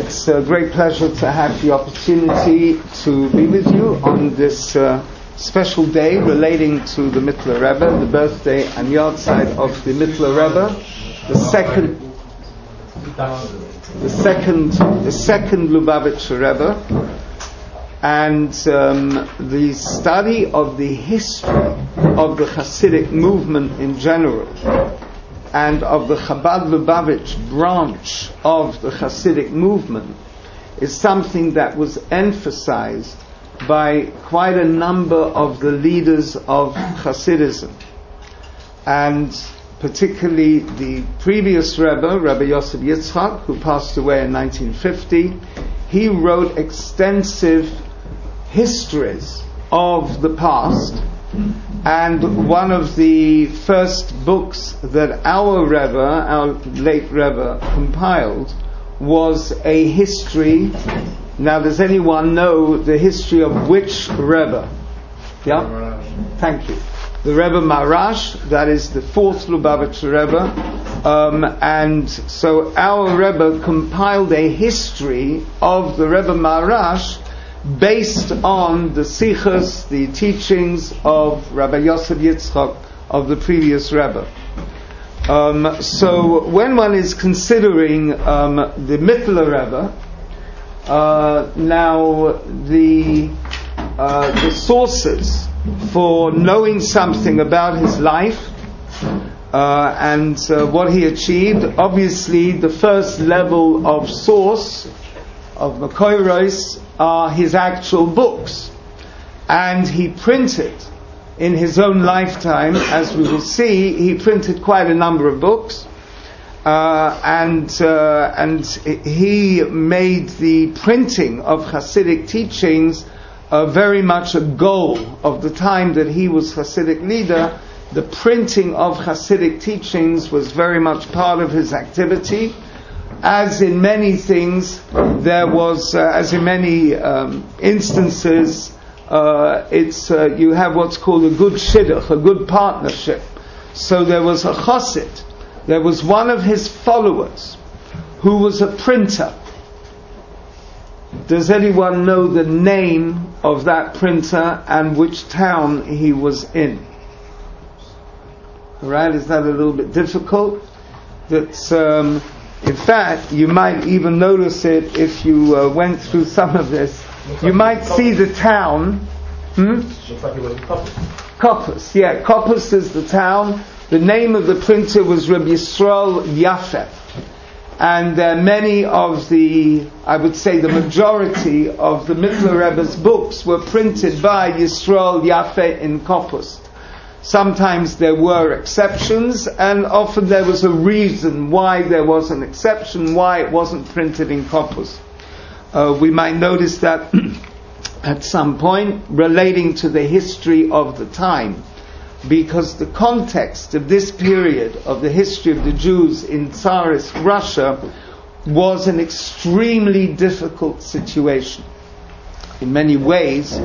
It's a great pleasure to have the opportunity to be with you on this special day relating to the Mittler Rebbe, the birthday and yahrzeit of the Mittler Rebbe, the second Lubavitcher Rebbe, and the study of the history of the Hasidic movement in general, and of the Chabad Lubavitch branch of the Hasidic movement is something that was emphasized by quite a number of the leaders of Hasidism, and particularly the previous Rebbe, Rabbi Yosef Yitzchak, who passed away in 1950. He wrote extensive histories of the past, and one of the first books that our Rebbe, our late Rebbe, compiled was a history. Now, does anyone know the history of which Rebbe? Yeah? Thank you. The Rebbe Marash, that is the fourth Lubavitcher Rebbe. And so our Rebbe compiled a history of the Rebbe Marash based on the sichos, the teachings of Rabbi Yosef Yitzchak of the previous Rebbe. So when one is considering the Mittler Rebbe, now the sources for knowing something about his life and what he achieved, obviously the first level of source of Makoros are his actual books, and he printed in his own lifetime, as we will see, he printed quite a number of books, and he made the printing of Hasidic teachings very much a goal of the time that he was Hasidic leader. The printing of Hasidic teachings was very much part of his activity. As in many things, there was, as in many instances, you have what's called a good shidduch, a good partnership. So there was a chassid, there was one of his followers who was a printer. Does anyone know the name of that printer and which town he was in? Alright, is that a little bit difficult? That's in fact, you might even notice it if you went through some of this. You might see the town. Looks like it was Koppus. Koppus, yeah. Koppus is the town. The name of the printer was Rabbi Yisrael Yafeh. And many of the, I would say the majority of the Mittler Rebbe's books were printed by Yisrael Yafeh in Koppus. Sometimes there were exceptions, and often there was a reason why there was an exception, why it wasn't printed in Koppus. We might notice that at some point relating to the history of the time, because the context of this period of the history of the Jews in Tsarist Russia was an extremely difficult situation in many ways.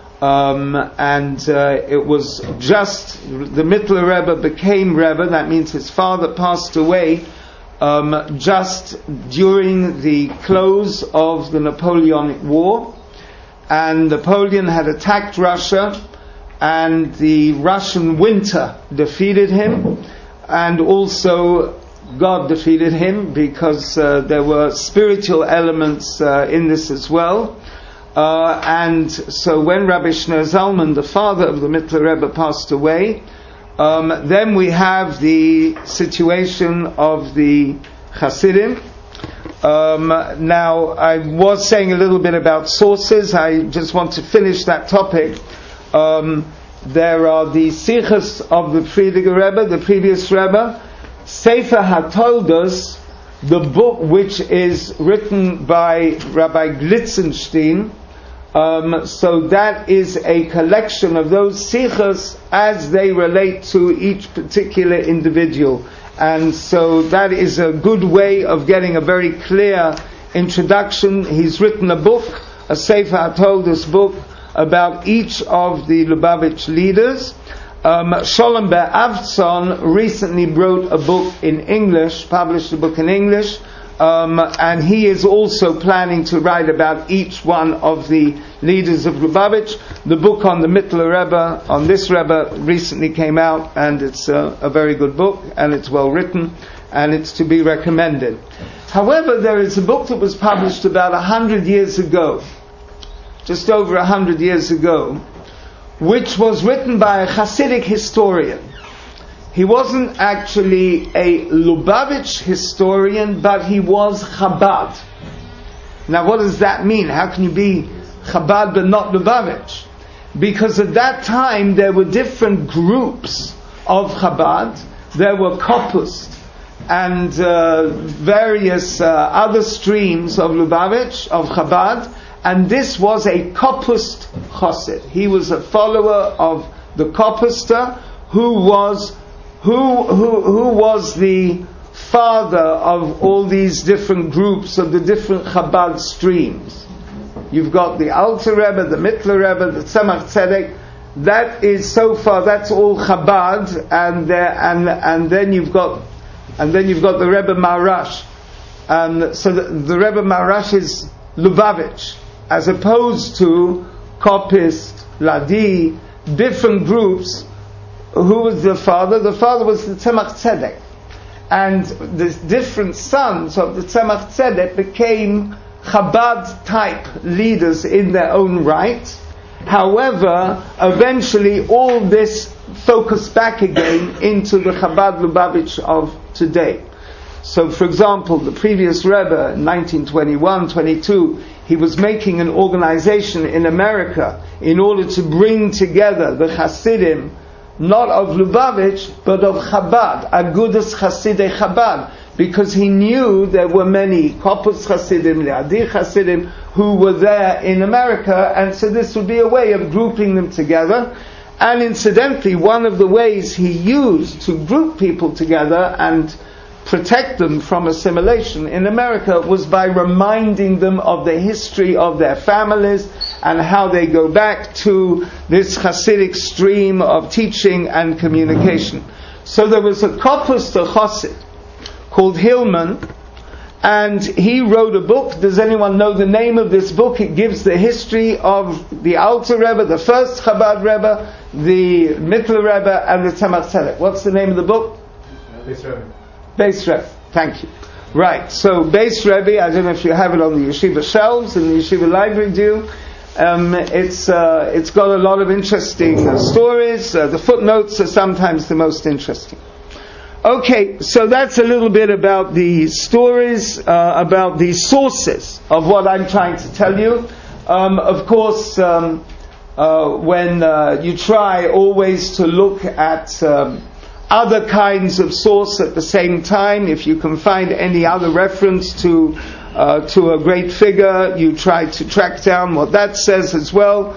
It was just the Mittler Rebbe became Rebbe, that means his father passed away just during the close of the Napoleonic War, and Napoleon had attacked Russia, and the Russian winter defeated him, and also God defeated him, because there were spiritual elements in this as well. And so when Rabbi Shneur Zalman, the father of the Mittler Rebbe, passed away, then we have the situation of the Hasidim. Now, I was saying a little bit about sources. I just want to finish that topic. There are the sichos of the Friediger Rebbe, the previous Rebbe, Sefer HaToldos, the book which is written by Rabbi Glitzenstein. So that is a collection of those sichos as they relate to each particular individual. And so that is a good way of getting a very clear introduction. He's written a book, a Sefer HaToldos book, about each of the Lubavitch leaders. Sholem Ber Avtzon recently wrote a book in English, published a book in English, and he is also planning to write about each one of the leaders of Lubavitch. The book on the Mittler Rebbe, on this Rebbe, recently came out, and it's a very good book, and it's well written, and it's to be recommended. However, there is a book that was published about 100 years ago, just over 100 years ago, which was written by a Hasidic historian. He wasn't actually a Lubavitch historian, but he was Chabad. Now what does that mean? How can you be Chabad but not Lubavitch? Because at that time there were different groups of Chabad. There were Kopust and various other streams of Lubavitch, of Chabad, and this was a Kopust Chosid. He was a follower of the Kopuster who was the father of all these different groups of the different Chabad streams. You've got the Alter Rebbe, the Mittler Rebbe, the Tzemach Tzedek. That is so far. That's all Chabad, and then you've got the Rebbe Maharash. So the Rebbe Maharash is Lubavitch, as opposed to Kopist, Ladi, different groups. Who was the father? The father was the Tzemach Tzedek. And the different sons of the Tzemach Tzedek became Chabad type leaders in their own right. However, eventually all this focused back again into the Chabad Lubavitch of today. So for example, the previous Rebbe in 1921-22, he was making an organization in America in order to bring together the Hasidim, not of Lubavitch, but of Chabad, Agudas Chasidei Chabad, because he knew there were many Kopus Chasidim, Leadi Chasidim, who were there in America, and so this would be a way of grouping them together. And incidentally, one of the ways he used to group people together and protect them from assimilation in America was by reminding them of the history of their families and how they go back to this Hasidic stream of teaching and communication. So there was a Kopus Chassid called Hillman, and he wrote a book. Does anyone know the name of this book? It gives the history of the Alter Rebbe, the first Chabad Rebbe, the Mittler Rebbe, and the Tzemach Tzedek. What's the name of the book? Beis Rebbe. Beis Rebbe. Thank you. Right. So Beis Rebbe, I don't know if you have it on the yeshiva shelves in the yeshiva library. Do you? It's got a lot of interesting stories. The footnotes are sometimes the most interesting. Okay, so that's a little bit about the stories, about the sources of what I'm trying to tell you. Of course, when you try always to look at other kinds of source at the same time, if you can find any other reference to a great figure, you try to track down what that says as well,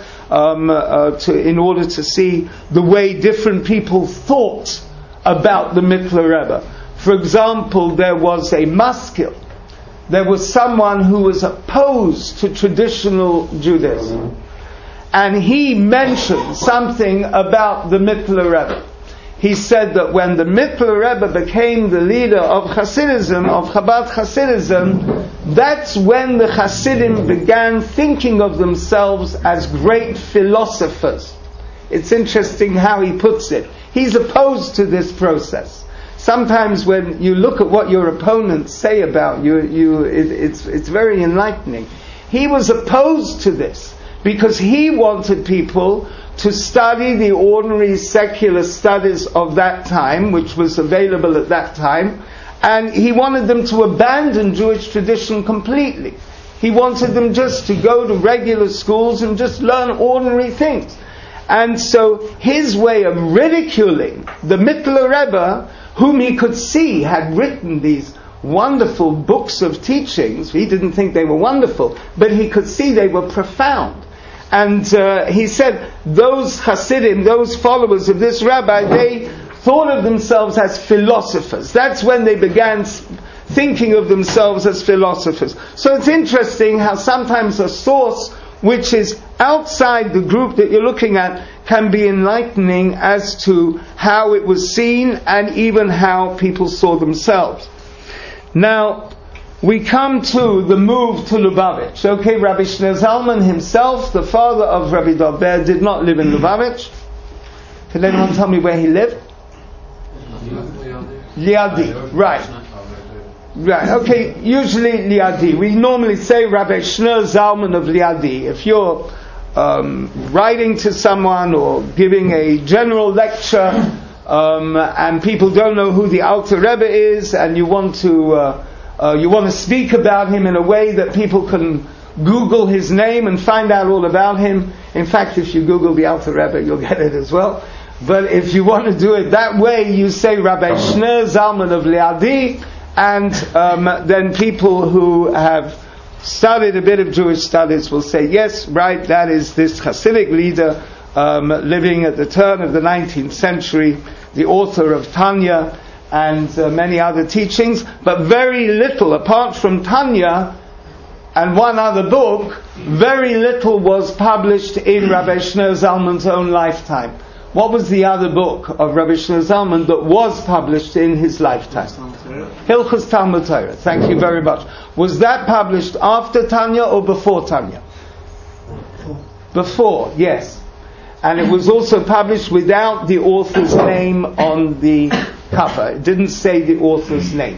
in order to see the way different people thought about the Mittler Rebbe. For example, there was a maskil. There was someone who was opposed to traditional Judaism, and he mentioned something about the Mittler Rebbe. He said that when the Mittler Rebbe became the leader of Hasidism, of Chabad Hasidism, that's when the Hasidim began thinking of themselves as great philosophers. It's interesting how he puts it. He's opposed to this process. Sometimes when you look at what your opponents say about you, it's very enlightening. He was opposed to this because he wanted people to study the ordinary secular studies of that time, which was available at that time, and he wanted them to abandon Jewish tradition completely. He wanted them just to go to regular schools and just learn ordinary things. And so his way of ridiculing the Mittler Rebbe, whom he could see had written these wonderful books of teachings, he didn't think they were wonderful, but he could see they were profound. And he said those Hasidim, those followers of this rabbi, they thought of themselves as philosophers. That's when they began thinking of themselves as philosophers. So it's interesting how sometimes a source which is outside the group that you're looking at can be enlightening as to how it was seen and even how people saw themselves. Now, we come to the move to Lubavitch. Okay, Rabbi Shneur Zalman himself, the father of Rabbi Dov Ber, did not live in Lubavitch. Can anyone tell me where he lived? Liadi, right. Right, okay, usually Liadi. We normally say Rabbi Shneur Zalman of Liadi. If you're writing to someone or giving a general lecture, and people don't know who the Alter Rebbe is, and you want to speak about him in a way that people can Google his name and find out all about him. In fact, if you Google the Alter Rebbe, you'll get it as well. But if you want to do it that way, you say Rabbi Shneur Zalman of Liadi, and then people who have studied a bit of Jewish studies will say, yes, right, that is this Hasidic leader living at the turn of the 19th century, the author of Tanya and many other teachings, but very little, apart from Tanya and one other book, very little was published in Rabbi Shneur Zalman's own lifetime. What was the other book of Rabbi Shneur Zalman that was published in his lifetime? Hilchos Talmud Torah. Thank you very much. Was that published after Tanya or before Tanya? Before, yes. And it was also published without the author's name on the cover. It didn't say the author's name.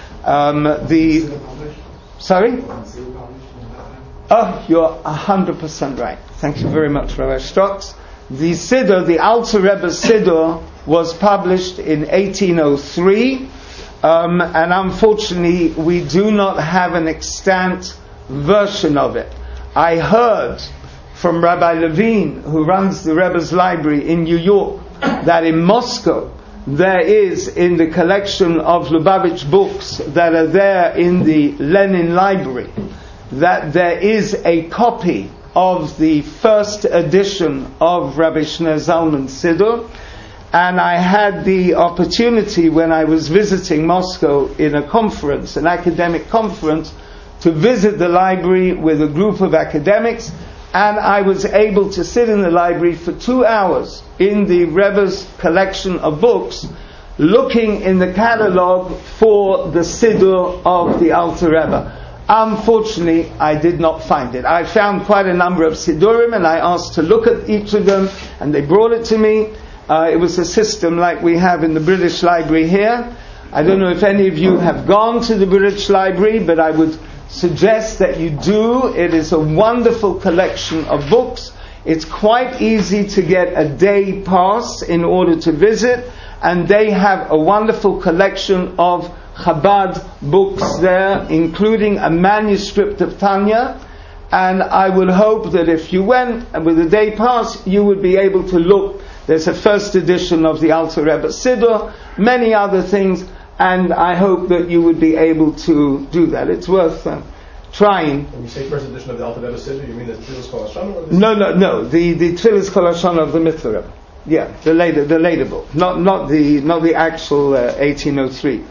Sorry? Oh, you're 100% right. Thank you very much, Rabbi Strotz. The Siddur, the Alter Rebbe Siddur, was published in 1803, and unfortunately we do not have an extant version of it. I heard from Rabbi Levine, who runs the Rebbe's library in New York, that in Moscow there is, in the collection of Lubavitch books that are there in the Lenin library, that there is a copy of the first edition of Rabbi Shneur Zalman's Siddur, and I had the opportunity when I was visiting Moscow in a conference, an academic conference, to visit the library with a group of academics, and I was able to sit in the library for 2 hours in the Rebbe's collection of books, looking in the catalogue for the Siddur of the Alter Rebbe. Unfortunately, I did not find it. I found quite a number of Siddurim, and I asked to look at each of them, and they brought it to me. It was a system like we have in the British Library here. I don't know if any of you have gone to the British Library, but I would suggest that you do. It is a wonderful collection of books. It's quite easy to get a day pass in order to visit, and they have a wonderful collection of Chabad books there, including a manuscript of Tanya, and I would hope that if you went with a day pass, you would be able to look. There's a first edition of the Alter Rebbe Siddur, many other things, and I hope that you would be able to do that. It's worth trying. When you say first edition of the Alter Rebbe Siddur, you mean the Tfilas Kol Hashana? No. The Tfilas Kol Hashana of the Mitzvah Rebbe. Yeah, the later book, not the actual 1803.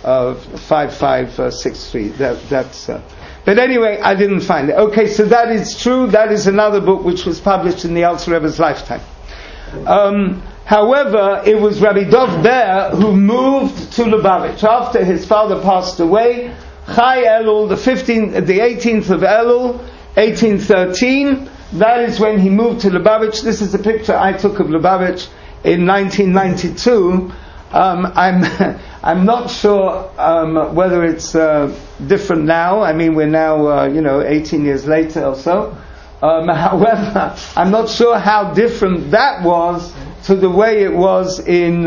5563. That's. But anyway, I didn't find it. Okay, so that is true. That is another book which was published in the Alter Rebbe's lifetime. However, it was Rabbi Dov Ber who moved to Lubavitch after his father passed away. Chai Elul, the 18th of Elul, 1813. That is when he moved to Lubavitch. This is a picture I took of Lubavitch in 1992. I'm not sure whether it's different now. I mean, we're now 18 years later or so. However, I'm not sure how different that was to the way it was in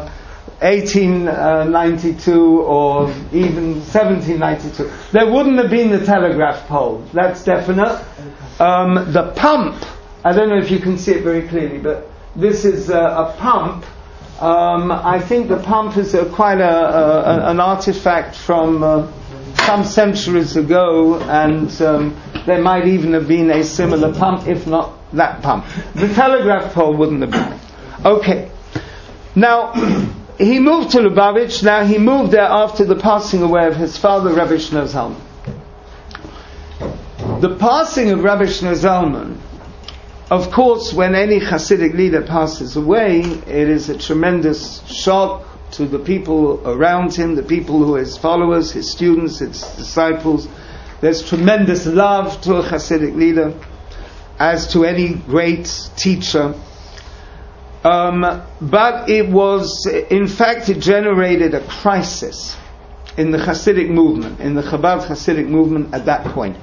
1892 or even 1792. There wouldn't have been the telegraph pole. That's definite. The pump. I don't know if you can see it very clearly, but this is a pump. I think the pump is quite an artifact from some centuries ago, and there might even have been a similar pump, if not that pump. The telegraph pole wouldn't have been. Okay. Now, he moved to Lubavitch. Now, he moved there after the passing away of his father, Rabbi Shneur Zalman. The passing of Rabbi Shneur Zalman, of course, when any Hasidic leader passes away, it is a tremendous shock to the people around him, the people who are his followers, his students, his disciples. There's tremendous love to a Hasidic leader, as to any great teacher. But it was, in fact, it generated a crisis in the Hasidic movement, in the Chabad Hasidic movement at that point.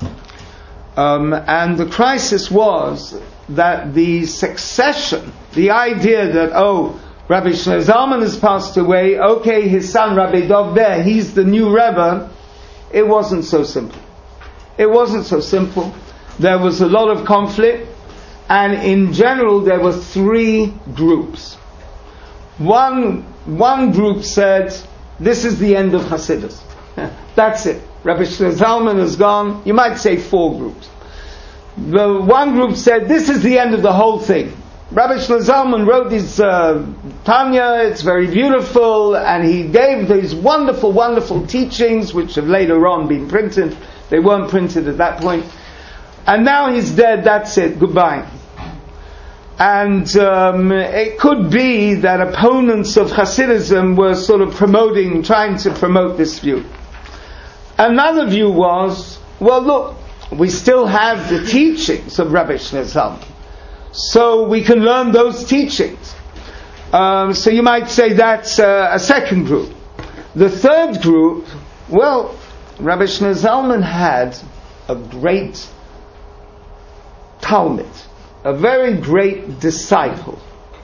And the crisis was that the succession, the idea that, Rabbi Shlomo Zalman has passed away, okay, his son Rabbi Dov Ber, he's the new Rebbe, it wasn't so simple. It wasn't so simple. There was a lot of conflict, and in general there were three groups. One group said, this is the end of Hasidus. That's it. Rabbi Shlomo Zalman is gone. You might say four groups. The one group said, this is the end of the whole thing. Rabbi Shlomo Zalman wrote his Tanya, it's very beautiful, and he gave these wonderful, wonderful teachings, which have later on been printed. They weren't printed at that point. And now he's dead, that's it, goodbye. And it could be that opponents of Hasidism were sort of trying to promote this view. Another view was, well look, we still have the teachings of Rabbi Shlomo Zalman, so we can learn those teachings. So you might say that's a second group. The third group, well, Rabbi Shlomo Zalman had a great Talmud, a very great disciple.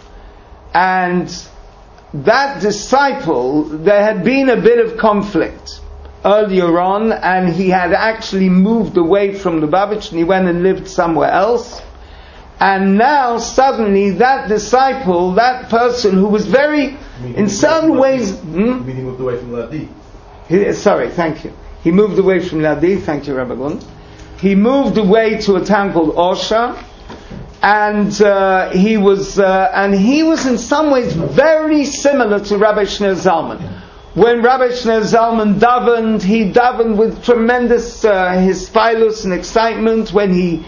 And that disciple, there had been a bit of conflict earlier on, and he had actually moved away from Lubavitch and he went and lived somewhere else. And now suddenly that disciple, that person who was very, in certain ways... He moved away from Ladi. Sorry, thank you. He moved away from Ladi, thank you, Rabbi Gund. He moved away to a town called Osha, and he was in some ways very similar to Rabbi Shlomo Zalman. When Rabbi Shlomo Zalman davened, he davened with tremendous hispilus and excitement. When he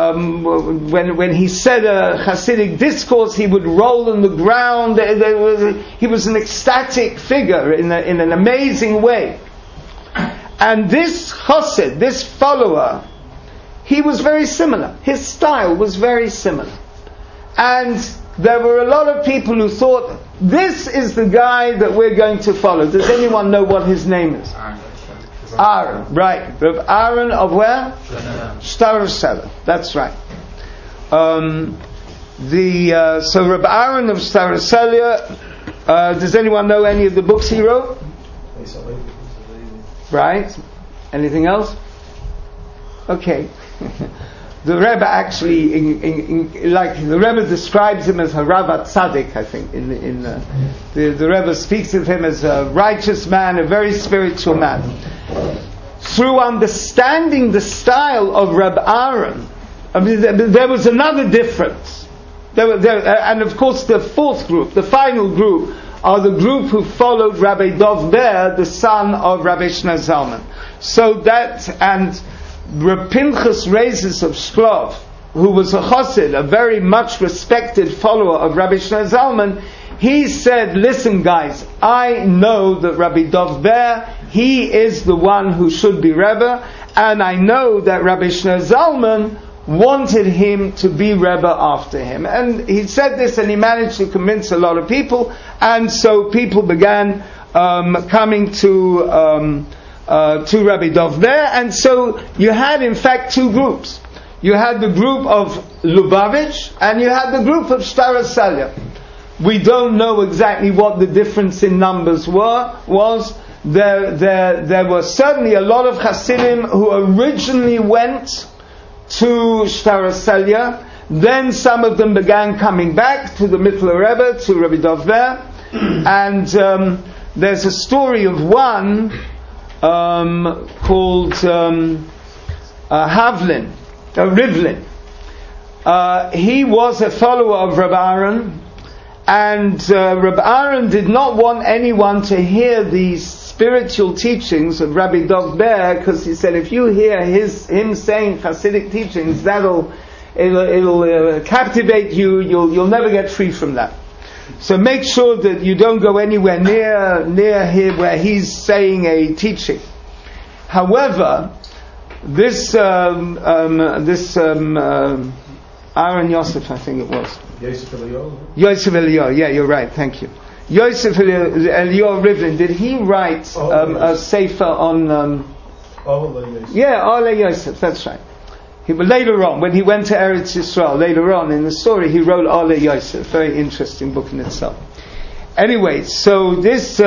said a Hasidic discourse, he would roll on the ground. He was an ecstatic figure in an amazing way. And this Chassid, this follower, he was very similar. His style was very similar. And there were a lot of people who thought, this is the guy that we're going to follow. Does anyone know what his name is? Aaron, right. Rav Aaron of where? Shtar Selah. That's right. So Rav Aaron of Shtar Selah, does anyone know any of the books he wrote? Right. Anything else? Okay. The Rebbe actually, the Rebbe describes him as Haravat Tzaddik, I think. The Rebbe speaks of him as a righteous man, a very spiritual man. Through understanding the style of Reb Aaron, I mean, there was another difference. And of course, the fourth group, the final group, are the group who followed Rabbi Dov Ber, the son of Rabbi Shlomo Zalman. So that, and Reb Pinchas Reizes of Shklov, who was a Chassid, a very much respected follower of Rabbi Shlomo Zalman, he said, listen guys, I know that Rabbi Dov Ber, he is the one who should be Rebbe, and I know that Rabbi Shlomo Zalman wanted him to be Rebbe after him. And he said this, and he managed to convince a lot of people, and so people began coming to Rabbi Dov Ber, and so you had in fact two groups. You had the group of Lubavitch, and you had the group of Shtar Selah. We don't know exactly what the difference in numbers was. There were certainly a lot of Hasidim who originally went to Shtar Selah. Then some of them began coming back to the Mittler Rebbe, to Rabbi Dov Ber. And there's a story of one called Rivlin. He was a follower of Reb Aaron, and Reb Aaron did not want anyone to hear these spiritual teachings of Rabbi Dov Ber, because he said, if you hear him saying Hasidic teachings, it'll captivate you. You'll never get free from that. So make sure that you don't go anywhere near here where he's saying a teaching. However, this Aaron Yosef, I think it was. Yosef Eliyahu? Yosef Eliyahu, yeah, you're right, thank you. Yosef Eliyahu Rivlin, did he write a sefer on... Ole Yosef. Yeah, Ole Yosef, that's right. Later on, when he went to Eretz Yisrael, later on in the story, he wrote Ole Yosef, very interesting book in itself. Anyway, so this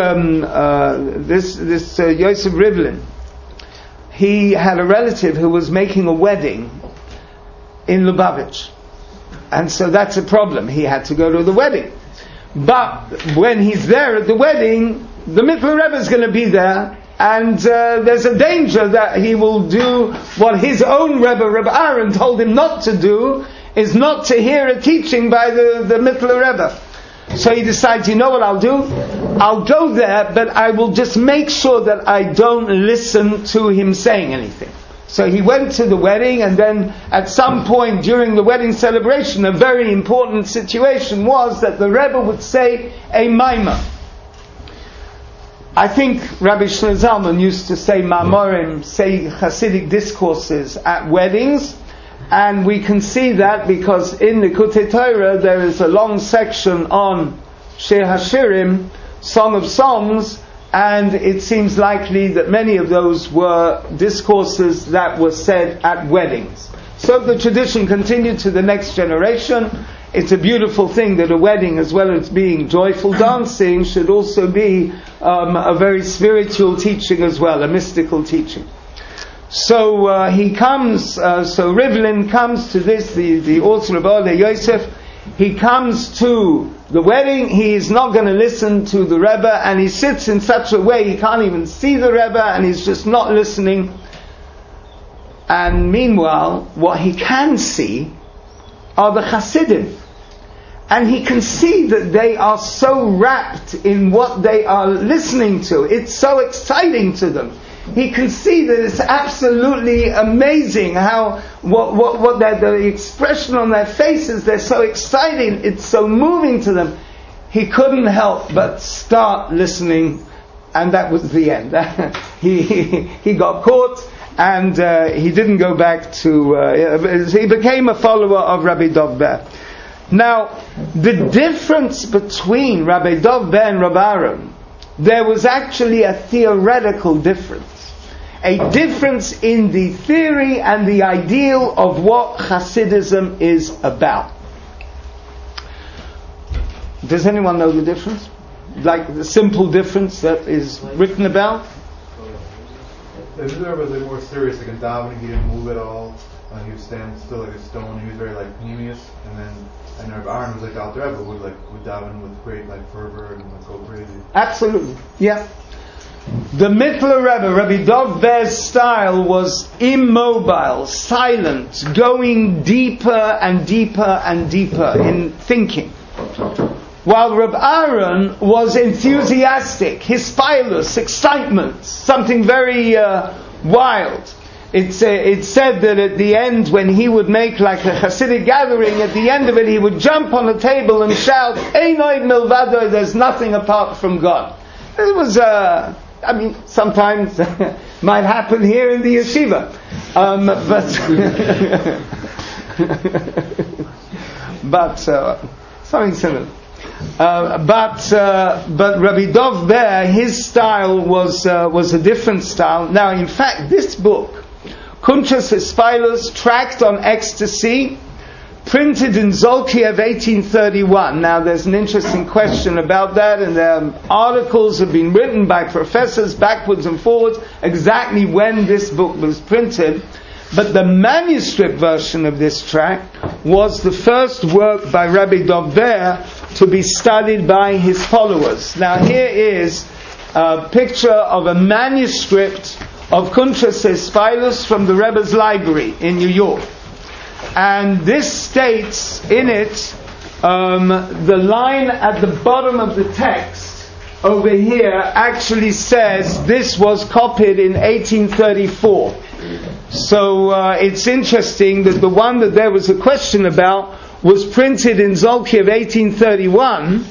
Yosef Rivlin, he had a relative who was making a wedding in Lubavitch. And so that's a problem. He had to go to the wedding. But when he's there at the wedding, the Mittler Rebbe is going to be there, and there's a danger that he will do what his own Rebbe Aaron, told him not to do, is not to hear a teaching by the Mittler Rebbe. So he decides, you know what I'll do? I'll go there, but I will just make sure that I don't listen to him saying anything. So he went to the wedding, and then at some point during the wedding celebration, a very important situation was that the Rebbe would say a maimah. I think Rabbi Shlomo Zalman used to say ma'amorim, say Hasidic discourses at weddings, and we can see that because in the Likutei Torah there is a long section on Shir Hashirim, Song of Songs, and it seems likely that many of those were discourses that were said at weddings. So the tradition continued to the next generation. It's a beautiful thing that a wedding, as well as being joyful dancing, should also be a very spiritual teaching as well, a mystical teaching. So he comes, so Rivlin comes to this, the author of Ole Yosef. He comes to the wedding. He is not going to listen to the Rebbe, and he sits in such a way he can't even see the Rebbe, and he's just not listening. And meanwhile, what he can see are the Hasidim, and he can see that they are so wrapped in what they are listening to. It's so exciting to them. He can see that it's absolutely amazing how what the expression on their faces, they're so exciting, it's so moving to them. He couldn't help but start listening, and that was the end. He got caught, and he didn't go back to. He became a follower of Rabbi Dov Ber. Now, the difference between Rabbi Dov Ber and Rabbi Aaron, there was actually a theoretical difference. A difference in the theory and the ideal of what Hasidism is about. Does anyone know the difference? Like the simple difference that is written about? The Rebbe was more serious, like in davening, he didn't move at all. He would stand still like a stone. He was very like pneumius, and Rabbi Aaron was like the Alter Rebbe would daven with great like fervor and go crazy. Absolutely, yeah. The Mittler Rebbe, Rabbi Dov Ber's style was immobile, silent, going deeper and deeper and deeper in thinking. While Rabbi Aaron was enthusiastic, hispilus, excitement, something very wild. It's said that at the end, when he would make like a Hasidic gathering, at the end of it he would jump on the table and shout, Einoi milvado, there's nothing apart from God. It was sometimes might happen here in the yeshiva, but something similar. But Rabbi Dov Ber, his style was a different style. Now, in fact, this book, Kuntres Hispilus, Tract on Ecstasy, printed in Zolkiev 1831. Now there's an interesting question about that, and articles have been written by professors backwards and forwards exactly when this book was printed. But the manuscript version of this tract was the first work by Rabbi Dov Ber to be studied by his followers. Now here is a picture of a manuscript of Kuntres Hispilus from the Rebbe's library in New York. And this states in it, the line at the bottom of the text over here actually says this was copied in 1834. So it's interesting that the one that there was a question about was printed in Zolkiev 1831,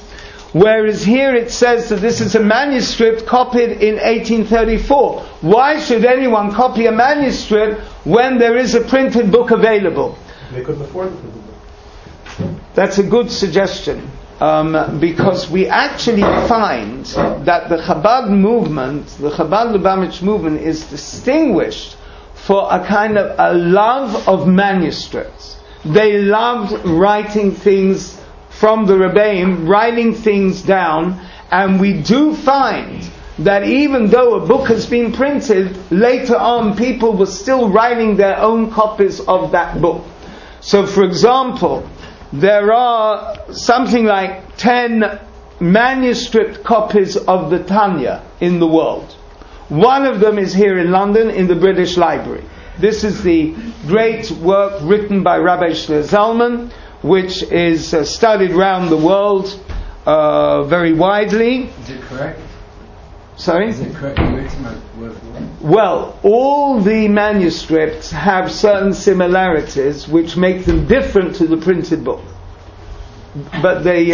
Whereas here it says that this is a manuscript copied in 1834. Why should anyone copy a manuscript when there is a printed book available? They couldn't afford the printed book. That's a good suggestion. Because we actually find that the Chabad movement, the Chabad Lubavitch movement, is distinguished for a kind of a love of manuscripts. They loved writing things from the Rebbeim, writing things down, and we do find that even though a book has been printed, later on people were still writing their own copies of that book. So, for example, there are something like 10 manuscript copies of the Tanya in the world. One of them is here in London in the British Library. This is the great work written by Rabbi Shlomo Zalman, which is studied around the world very widely. Is it correct? Sorry? Is it correctly written word for word? Well, all the manuscripts have certain similarities which make them different to the printed book. But they,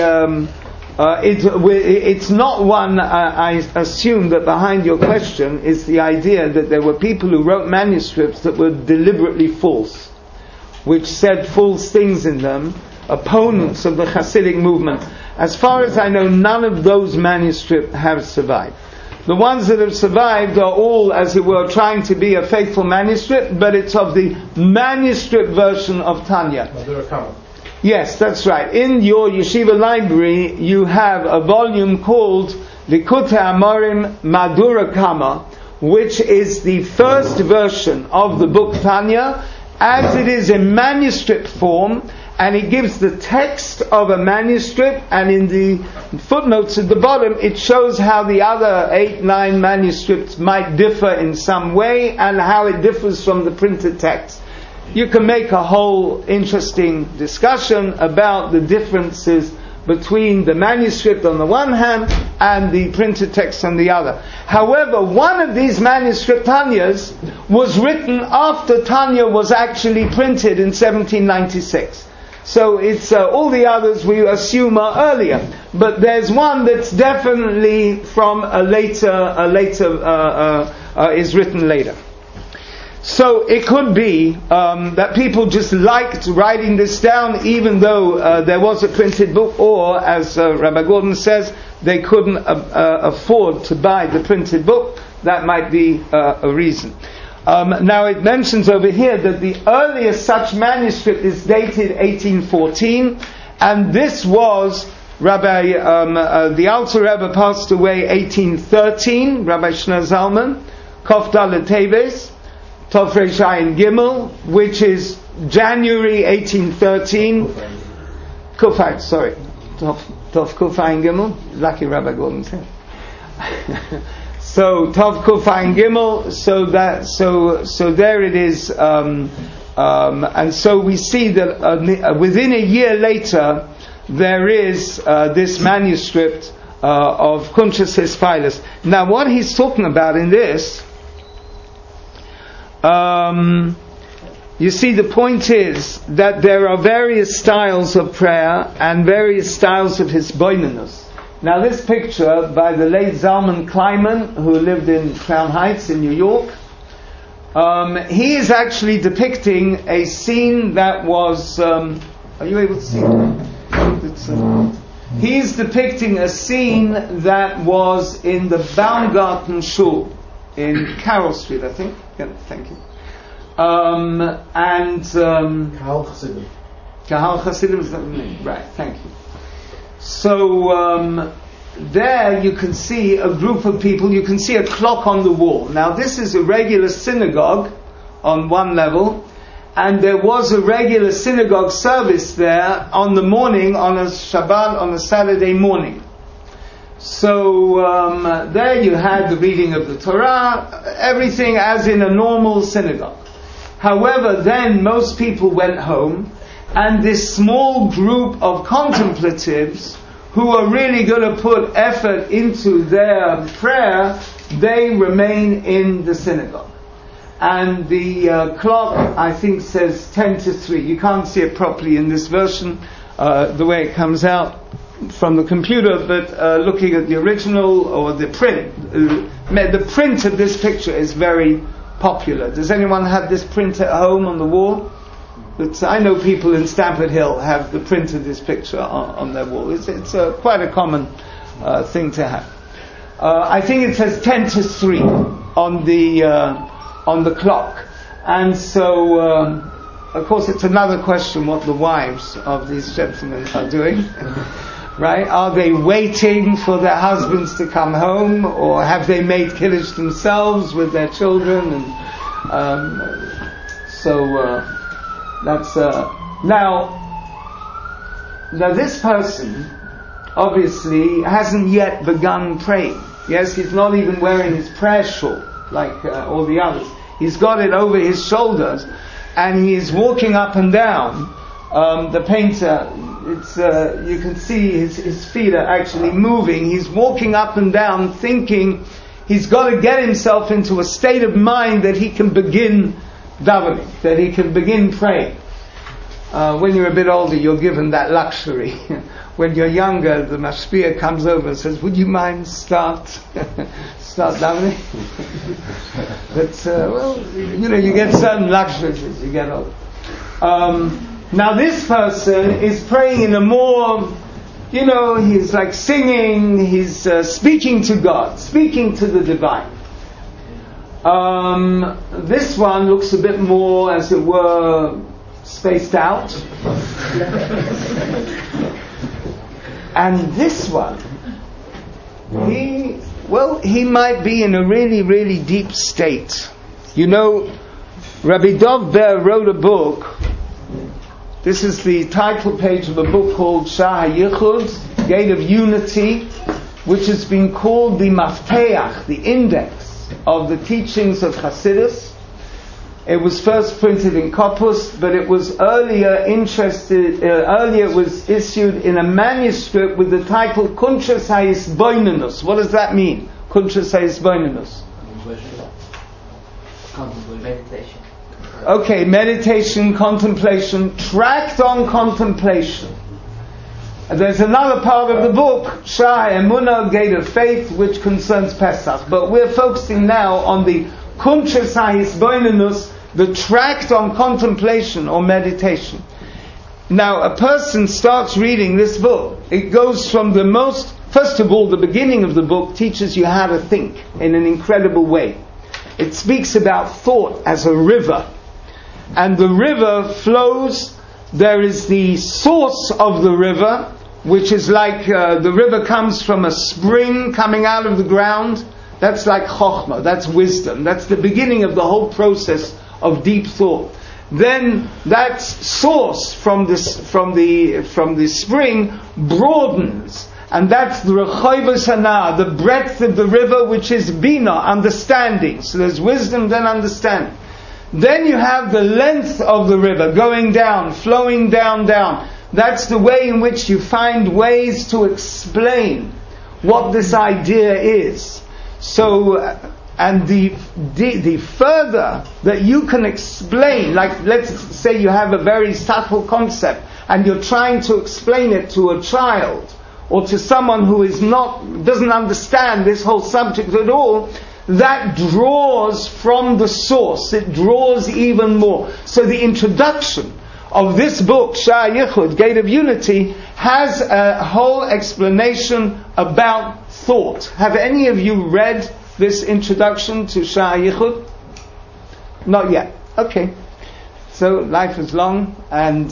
it's not one, I assume that behind your question is the idea that there were people who wrote manuscripts that were deliberately false, which said false things in them, opponents of the Hasidic movement. As far as I know, none of those manuscripts have survived. The ones that have survived are all, as it were, trying to be a faithful manuscript, but it's of the manuscript version of Tanya. Yes, that's right. In your yeshiva library, you have a volume called Likutei Amorim Madura Kama, which is the first version of the book Tanya, as it is in manuscript form, and it gives the text of a manuscript, and in the footnotes at the bottom it shows how the other 8-9 manuscripts might differ in some way and how it differs from the printed text. You can make a whole interesting discussion about the differences between the manuscript on the one hand and the printed text on the other. However, one of these manuscript Tanyas was written after Tanya was actually printed in 1796. So it's all the others we assume are earlier, but there's one that's definitely from is written later. So it could be that people just liked writing this down, even though there was a printed book, or as Rabbi Gordon says, they couldn't afford to buy the printed book. That might be a reason. Now it mentions over here that the earliest such manuscript is dated 1814, and this was the Alter Rebbe passed away 1813, Rabbi Shlomo Zalman, Kof Dalet Teves, Tov Reish Ayin Gimel, which is January 1813. Kufay, sorry, Tov Kuf Ayin Gimel. Lucky Rabbi Gordon said. So Tov Kuf Ayin Gimel. So there it is, and so we see that within a year later there is this manuscript of Kuntres Hisphilas. Now, what he's talking about in this. You see, the point is that there are various styles of prayer and various styles of hisbonenus. Now, this picture by the late Zalman Kleiman, who lived in Crown Heights in New York, he is actually depicting a scene that was... are you able to see it? He's depicting a scene that was in the Baumgarten Shul in Carroll Street, I think. Yeah, thank you. Kahal Chassidim. Kahal Chassidim is that the name? Right, thank you. So there you can see a group of people, you can see a clock on the wall. Now this is a regular synagogue on one level, and there was a regular synagogue service there on the morning, on a Shabbat, on a Saturday morning. So there you had the reading of the Torah, everything as in a normal synagogue. However, then most people went home, and this small group of contemplatives who are really going to put effort into their prayer, they remain in the synagogue. And the clock, I think, says 10 to 3. You can't see it properly in this version, the way it comes out. from the computer, but looking at the original or the print. The print of this picture is very popular. Does anyone have this print at home on the wall? But I know people in Stamford Hill have the print of this picture on their wall. It's quite a common thing to have. I think it says 10 to 3 on the clock. And so, of course, it's another question what the wives of these gentlemen are doing. Right? Are they waiting for their husbands to come home, or have they made kiddush themselves with their children? And that's now this person obviously hasn't yet begun praying. Yes, he's not even wearing his prayer shawl like all the others. He's got it over his shoulders, and he is walking up and down. The painter, you can see his feet are actually moving. He's walking up and down thinking he's got to get himself into a state of mind that he can begin davening, that he can begin praying. When you're a bit older, you're given that luxury. When you're younger, the mashpia comes over and says, would you mind start davening? But, you get certain luxuries as you get older. Now this person is praying in a more, he's like singing, he's speaking to God, speaking to the divine. This one looks a bit more, as it were, spaced out. And this one, he might be in a really, really deep state. Rabbi Dov Ber wrote a book. This is the title page of a book called Shah HaYichud, Gate of Unity, which has been called the Mafteach, the index of the teachings of Hasidus. It was first printed in Kopus, but it was earlier it was issued in a manuscript with the title Kuntres HaYisboinenus. What does that mean? Kuntres HaYisboinenus. Meditation. Okay, meditation, contemplation, tract on contemplation. And there's another part of the book, Shah Emunah, Gate of Faith, which concerns Pesach. But we're focusing now on the Kuntres HaYisboinenus, the tract on contemplation or meditation. Now, a person starts reading this book. It goes from first of all, the beginning of the book teaches you how to think in an incredible way. It speaks about thought as a river. And the river flows. There is the source of the river, which is like the river comes from a spring coming out of the ground. That's like chokhmah, that's wisdom. That's the beginning of the whole process of deep thought. Then that source from the spring broadens, and that's the Rechoivos Hana, the breadth of the river, which is Bina, understanding. So there's wisdom, then understanding. Then you have the length of the river going down, flowing down. That's the way in which you find ways to explain what this idea is. So, and the further that you can explain, like let's say you have a very subtle concept and you're trying to explain it to a child or to someone who doesn't understand this whole subject at all, that draws from the source. It draws even more. So the introduction of this book, Shah HaYichud, Gate of Unity, has a whole explanation about thought. Have any of you read this introduction to Shah HaYichud? Not yet. Okay. So life is long, and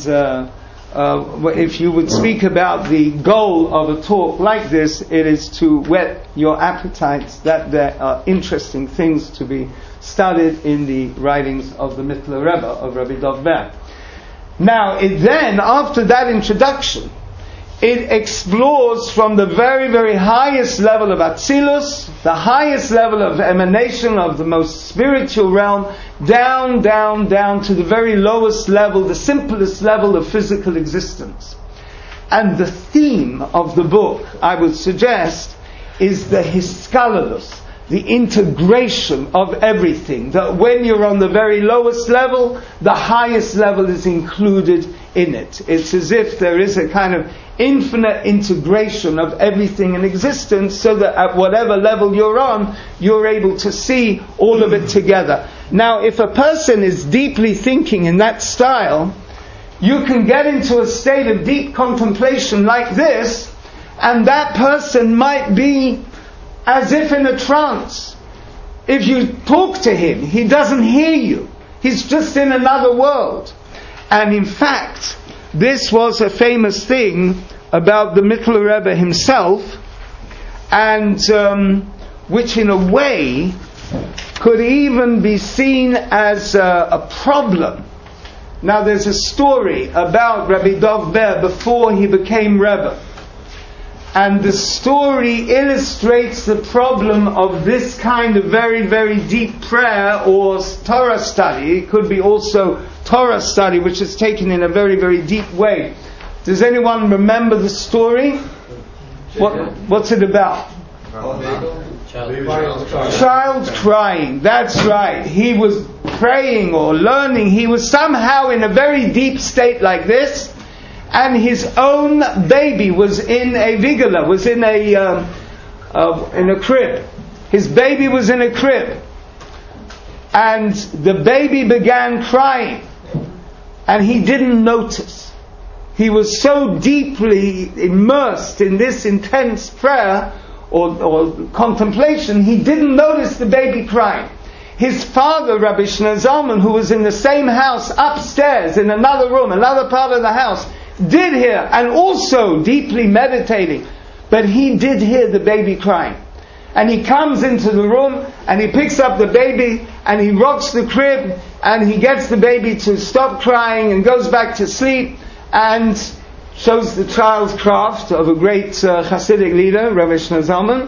if you would speak about the goal of a talk like this, it is to whet your appetites that there are interesting things to be studied in the writings of the Mittler Rebbe, of Rabbi Dov Ber. Now, then, after that introduction, it explores from the very, very highest level of Atzilus, the highest level of emanation of the most spiritual realm, down to the very lowest level, the simplest level of physical existence. And the theme of the book, I would suggest, is the Hiskalalus, the integration of everything. That when you're on the very lowest level, the highest level is included in it. It's as if there is a kind of infinite integration of everything in existence, so that at whatever level you're on, you're able to see all of it together. Now, if a person is deeply thinking in that style, you can get into a state of deep contemplation like this, and that person might be as if in a trance. If you talk to him, he doesn't hear you. He's just in another world. And in fact, this was a famous thing about the Mittler Rebbe himself, and which in a way could even be seen as a problem. Now there's a story about Rabbi Dov Ber before he became Rebbe. And the story illustrates the problem of this kind of very, very deep prayer or Torah study. It could be also Torah study, which is taken in a very, very deep way. Does anyone remember the story? What's it about? Child crying. That's right. He was praying or learning. He was somehow in a very deep state like this, and his own baby was in a vigala, was in a crib. His baby was in a crib, and the baby began crying, and he didn't notice. He was so deeply immersed in this intense prayer or contemplation, he didn't notice the baby crying. His father, Rabbi Shneur Zalman, who was in the same house upstairs in another room, another part of the house, did hear, and also deeply meditating, but he did hear the baby crying. And he comes into the room and he picks up the baby and he rocks the crib and he gets the baby to stop crying and goes back to sleep, and shows the child's craft of a great Hasidic leader, Rabbi Shneur Zalman.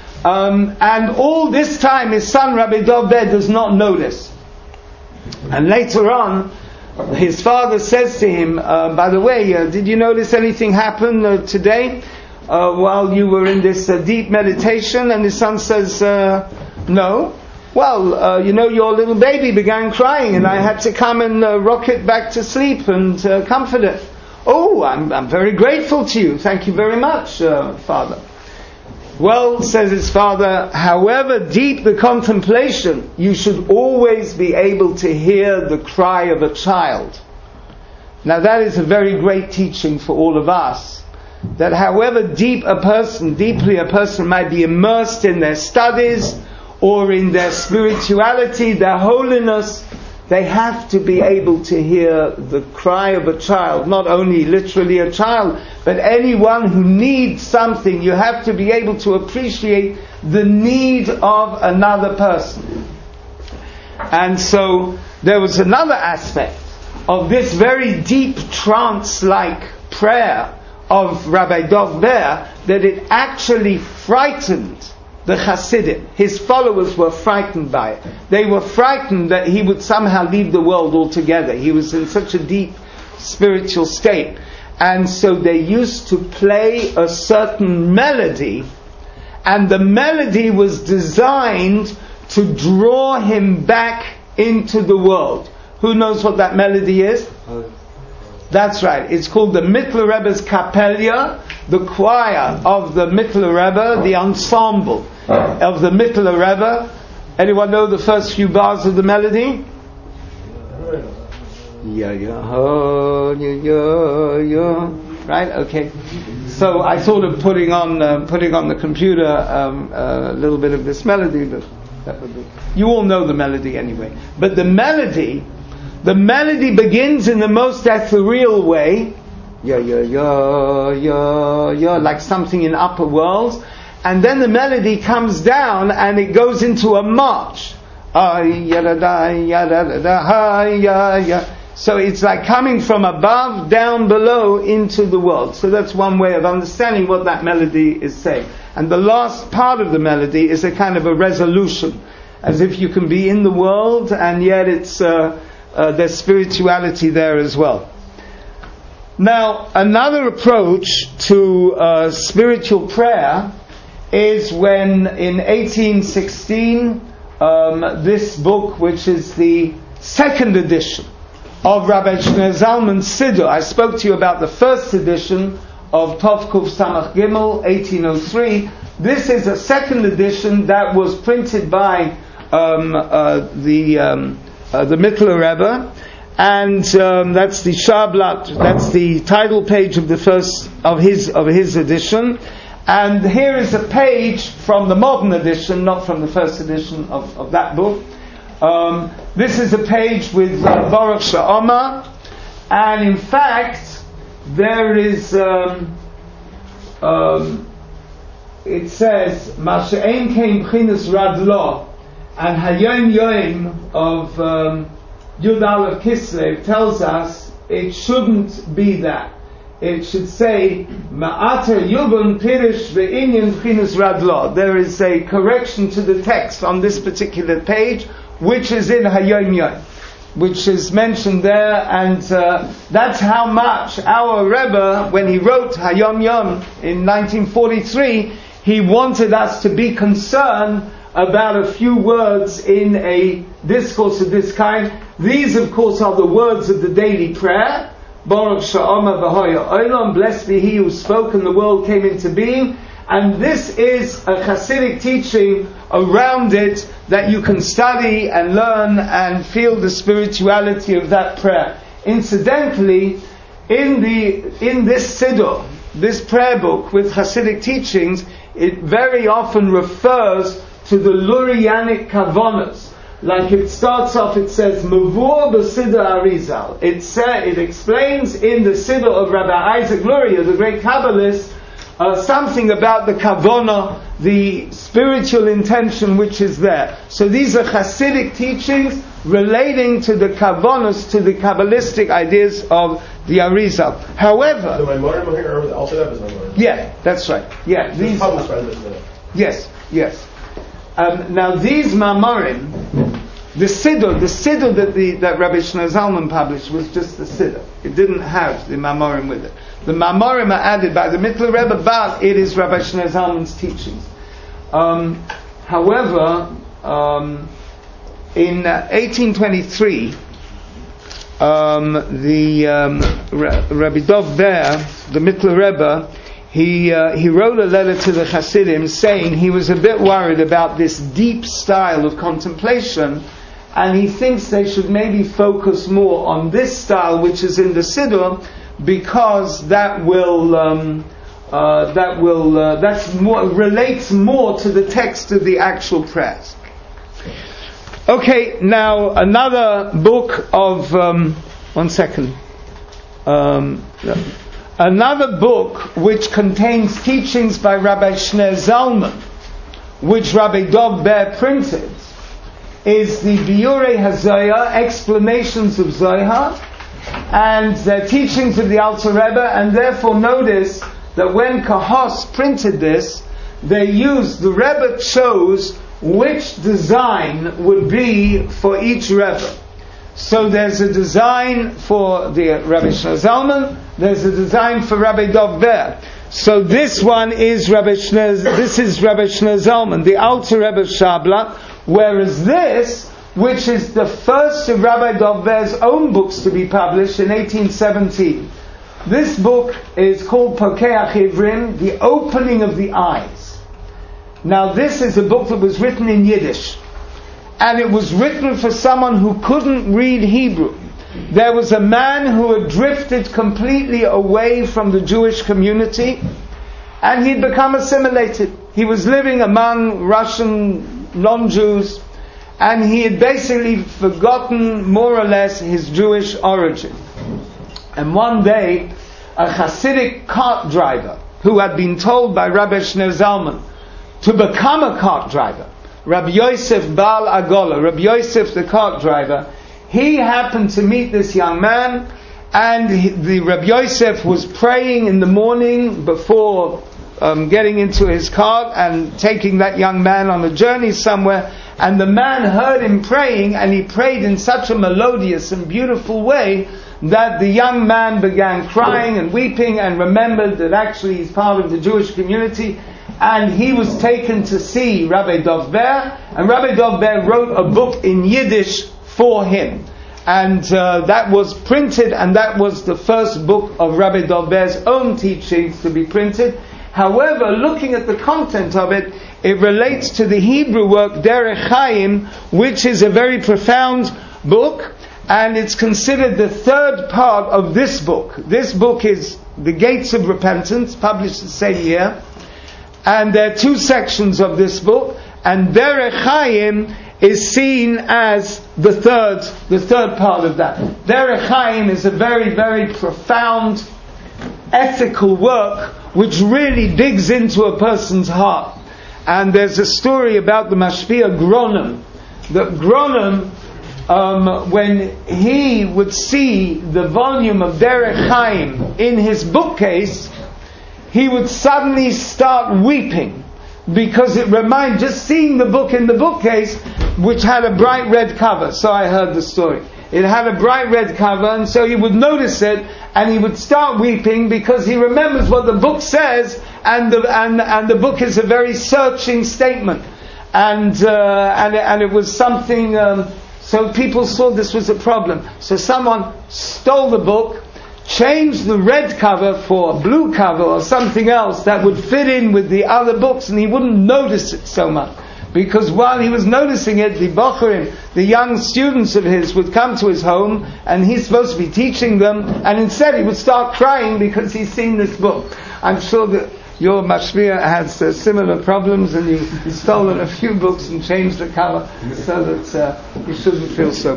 And all this time his son Rabbi Dov Ber does not notice. And later on, his father says to him, by the way, did you notice anything happen today while you were in this deep meditation? And his son says, no. Well, your little baby began crying and I had to come and rock it back to sleep and comfort it. Oh, I'm very grateful to you. Thank you very much, Father. Well, says his father, however deep the contemplation, you should always be able to hear the cry of a child. Now that is a very great teaching for all of us, that however deeply a person might be immersed in their studies or in their spirituality, their holiness, they have to be able to hear the cry of a child, not only literally a child, but anyone who needs something. You have to be able to appreciate the need of another person. And so there was another aspect of this very deep trance-like prayer of Rabbi Dov Ber, that it actually frightened the Hasidim. His followers were frightened by it. They were frightened that he would somehow leave the world altogether. He was in such a deep spiritual state. And so they used to play a certain melody, and the melody was designed to draw him back into the world. Who knows what that melody is? That's right. It's called the Mittler Rebbe's Kapella, the choir of the Mittler Rebbe, the ensemble of the Mittler Rebbe. Anyone know the first few bars of the melody? Right? Okay. So I thought of putting on the computer a little bit of this melody, but that would be. You all know the melody anyway. But the melody begins in the most ethereal way, like something in upper worlds, and then the melody comes down and it goes into a march. So it's like coming from above down below into the world. So that's one way of understanding what that melody is saying. And the last part of the melody is a kind of a resolution, as if you can be in the world and yet it's there's spirituality there as well. Now, another approach to spiritual prayer is when in 1816 this book, which is the second edition of Rabbi Shneor Zalman's Siddur. I spoke to you about the first edition of Tov Kuf Samach Gimel, 1803. This is a second edition that was printed by the Mittler Rebbe, and that's the Shablat. That's the title page of the first of his edition. And here is a page from the modern edition, not from the first edition of that book. This is a page with Baruch Sha'oma, and in fact, there is, it says, Masha'en Kein B'chinas Radlo, and Hayom Yom of Yud Aleph Kislev tells us it shouldn't be that. It should say Ma'ata Yubun Pirish Ve'inyan B'chinas Radlo. There is a correction to the text on this particular page, which is in Hayom Yom, which is mentioned there, and that's how much our Rebbe, when he wrote Hayom Yom in 1943, he wanted us to be concerned about a few words in a discourse of this kind. These, of course, are the words of the daily prayer. Baruch Sha'oma V'hoya Olam, blessed be he who spoke and the world came into being. And this is a Hasidic teaching around it that you can study and learn and feel the spirituality of that prayer. Incidentally, in this Siddur, this prayer book with Hasidic teachings, it very often refers to the Lurianic Kavonos. Like it starts off, it says, Mavur b'Siddur Arizal. It explains in the Siddur of Rabbi Isaac Luria, the great Kabbalist, something about the Kavanah, the spiritual intention which is there. So these are Hasidic teachings relating to the Kavanos, to the Kabbalistic ideas of the Arizal. However, the Maimorim here are also that is Maimorim. Yeah, that's right. Yeah, these. Yes. Now these Maimorim, the Siddur that Rabbi Shneor Zalman published was just the Siddur. It didn't have the Maimorim with it. The Maimorim are added by the Mittler Rebbe, but it is Rabbi Shneor Zalman's teachings. However, in 1823, Rabbi Dov Ber, the Mittler Rebbe, he wrote a letter to the Hasidim saying he was a bit worried about this deep style of contemplation, and he thinks they should maybe focus more on this style which is in the Siddur, because that relates more to the text of the actual prayers. Okay, now another book of another book which contains teachings by Rabbi Shneor Zalman, which Rabbi Dov Ber printed, is the Biurei HaZohar, explanations of Zohar, and the teachings of the Alter Rebbe, and therefore notice that when Kahos printed this, the Rebbe chose which design would be for each Rebbe. So there's a design for the Rabbi Shneor Zalman, there's a design for Rabbi Dov Ber. So this one is Rabbi Shneor Zalman, the Alter Rebbe Shablat, whereas this, which is the first of Rabbi Dov Ber's own books to be published in 1817. This book is called Pokeach Ivrim, the opening of the eyes. Now this is a book that was written in Yiddish, and it was written for someone who couldn't read Hebrew. There was a man who had drifted completely away from the Jewish community, and he'd become assimilated. He was living among Russian non-Jews, and he had basically forgotten more or less his Jewish origin. And one day, a Hasidic cart driver, who had been told by Rabbi Shneor Zalman to become a cart driver, Rabbi Yosef Baal Agola, Rabbi Yosef the cart driver, he happened to meet this young man, and the Rabbi Yosef was praying in the morning before getting into his cart and taking that young man on a journey somewhere, and the man heard him praying, and he prayed in such a melodious and beautiful way that the young man began crying and weeping and remembered that actually he's part of the Jewish community, and he was taken to see Rabbi Dov Ber, and Rabbi Dov Ber wrote a book in Yiddish for him. And that was printed, and that was the first book of Rabbi Dov Ber's own teachings to be printed. However, looking at the content of it, it relates to the Hebrew work Derech Chaim, which is a very profound book, and it's considered the third part of this book. This book is The Gates of Repentance, published the same year, and there are two sections of this book, and Derech Chaim is seen as the third part of that. Derech Chaim is a very, very profound ethical work which really digs into a person's heart. And there's a story about the Mashpia Gronim, that Gronim, when he would see the volume of Derech Chaim in his bookcase, he would suddenly start weeping, because it reminded, just seeing the book in the bookcase, which had a bright red cover. So I heard the story. It had a bright red cover, and so he would notice it, and he would start weeping because he remembers what the book says, and the book is a very searching statement, and it was something. So people saw this was a problem. So someone stole the book, changed the red cover for a blue cover or something else that would fit in with the other books, and he wouldn't notice it so much. Because while he was noticing it, the Bochurim, the young students of his, would come to his home, and he's supposed to be teaching them, and instead he would start crying because he's seen this book. I'm sure that your Mashpia has similar problems, and you've stolen a few books and changed the cover so that you shouldn't feel so.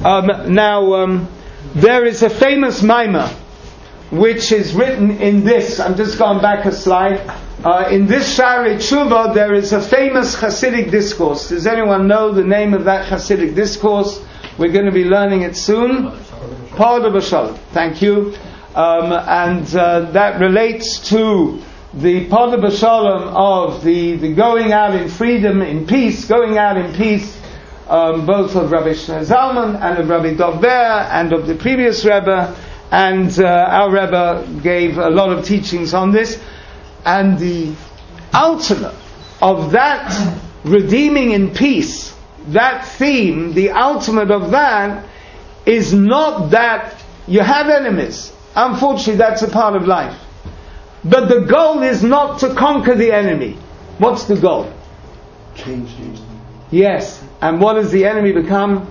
There is a famous Maimah which is written in this. I'm just going back a slide. In this Sha'arei Tshuva, there is a famous Hasidic discourse. Does anyone know the name of that Hasidic discourse? We're going to be learning it soon. Pardo B'Shalom. Thank you. And that relates to the Pardo B'Shalom of the going out in freedom, in peace, going out in peace, both of Rabbi Shlomo Zalman and of Rabbi Dov Ber and of the previous Rebbe. And our Rebbe gave a lot of teachings on this. And the ultimate of that redeeming in peace, that theme, the ultimate of that is not that you have enemies. Unfortunately, that's a part of life. But the goal is not to conquer the enemy. What's the goal? Change the enemy. Yes. And what does the enemy become?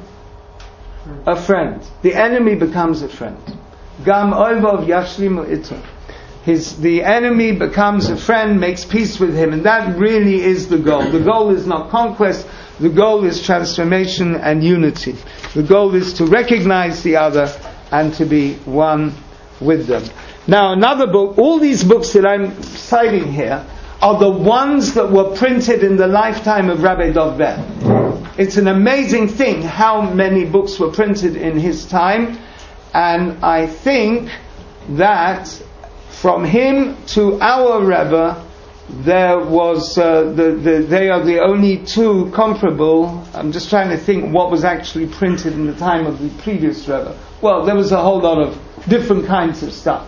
A friend. The enemy becomes a friend. Gam oivov yashlimu ito. The enemy becomes a friend, makes peace with him, and that really is the goal. The goal is not conquest, the goal is transformation and unity. The goal is to recognize the other and to be one with them. Now another book, all these books that I'm citing here are the ones that were printed in the lifetime of Rabbi Dov Ber. It's an amazing thing how many books were printed in his time, and I think that from him to our Rebbe, there was they are the only two comparable. I'm just trying to think what was actually printed in the time of the previous Rebbe. Well, there was a whole lot of different kinds of stuff,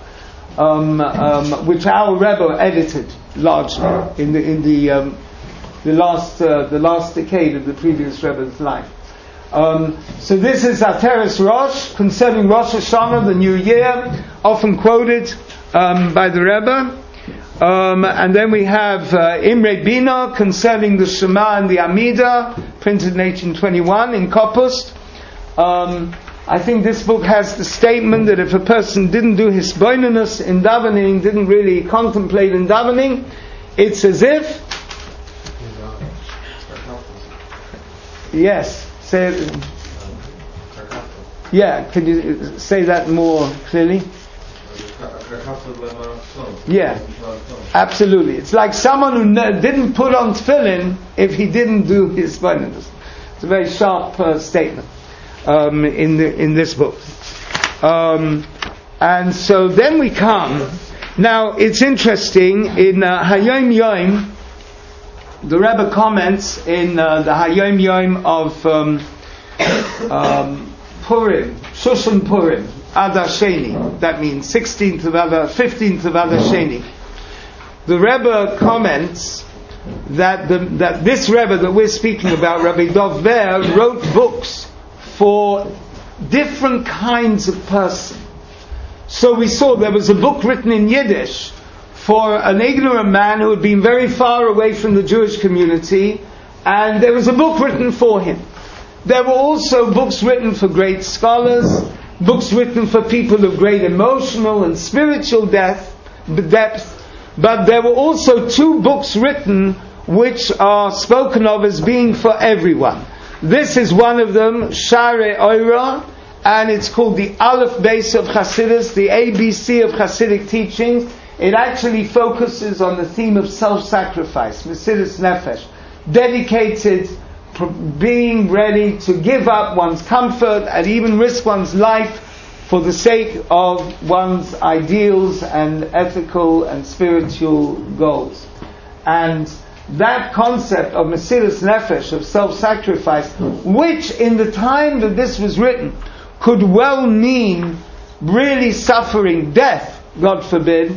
which our Rebbe edited largely in the last decade of the previous Rebbe's life. So this is Ateres Rosh concerning Rosh Hashanah, the New Year, often quoted by the Rebbe. And then we have Imre Bina concerning the Shema and the Amida, printed in 1821 in Kopust. I think this book has the statement that if a person didn't do his boinanus in davening, didn't really contemplate in davening, it's as if... Yes, say it. Yeah, could you say that more clearly? Yeah, absolutely. It's like someone who didn't put on tefillin if he didn't do his boinanus. It's a very sharp statement in this book. And so then we come. Now it's interesting in Hayom Yom. The Rebbe comments in the Hayom Yom of Purim, Shushan Purim, Adar Sheni. That means 15th of Adar Sheni. the Rebbe comments that this Rebbe that we're speaking about, Rabbi Dov Ber, wrote books for different kinds of person. So we saw there was a book written in Yiddish for an ignorant man who had been very far away from the Jewish community, and there was a book written for him. There were also books written for great scholars, books written for people of great emotional and spiritual depth, but there were also 2 books written which are spoken of as being for everyone. This is one of them, Share Oira, and it's called the Aleph Base of Chassidus, the ABC of Chassidic teachings. It actually focuses on the theme of self-sacrifice, Mesidus Nefesh, dedicated, being ready to give up one's comfort and even risk one's life for the sake of one's ideals and ethical and spiritual goals. And that concept of Mesidus Nefesh, of self-sacrifice, which in the time that this was written could well mean really suffering, death, God forbid,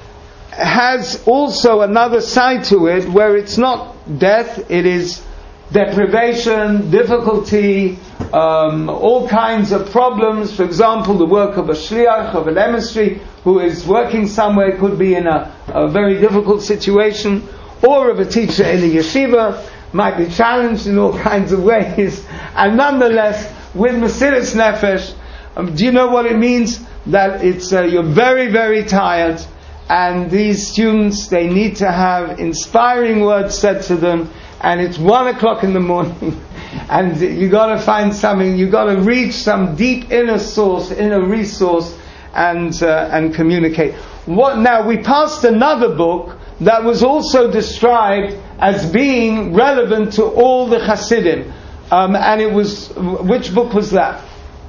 has also another side to it where it's not death, it is deprivation, difficulty, all kinds of problems. For example, the work of a shliach, of an emissary who is working somewhere, could be in a very difficult situation, or of a teacher in a yeshiva, might be challenged in all kinds of ways. And nonetheless, with Mesidus Nefesh, do you know what it means? That it's you're very, very tired, and these students, they need to have inspiring words said to them, and it's 1 o'clock in the morning, and you got to find something, you got to reach some deep inner source, inner resource, and communicate. Now we passed another book that was also described as being relevant to all the Hasidim, and it was, which book was that?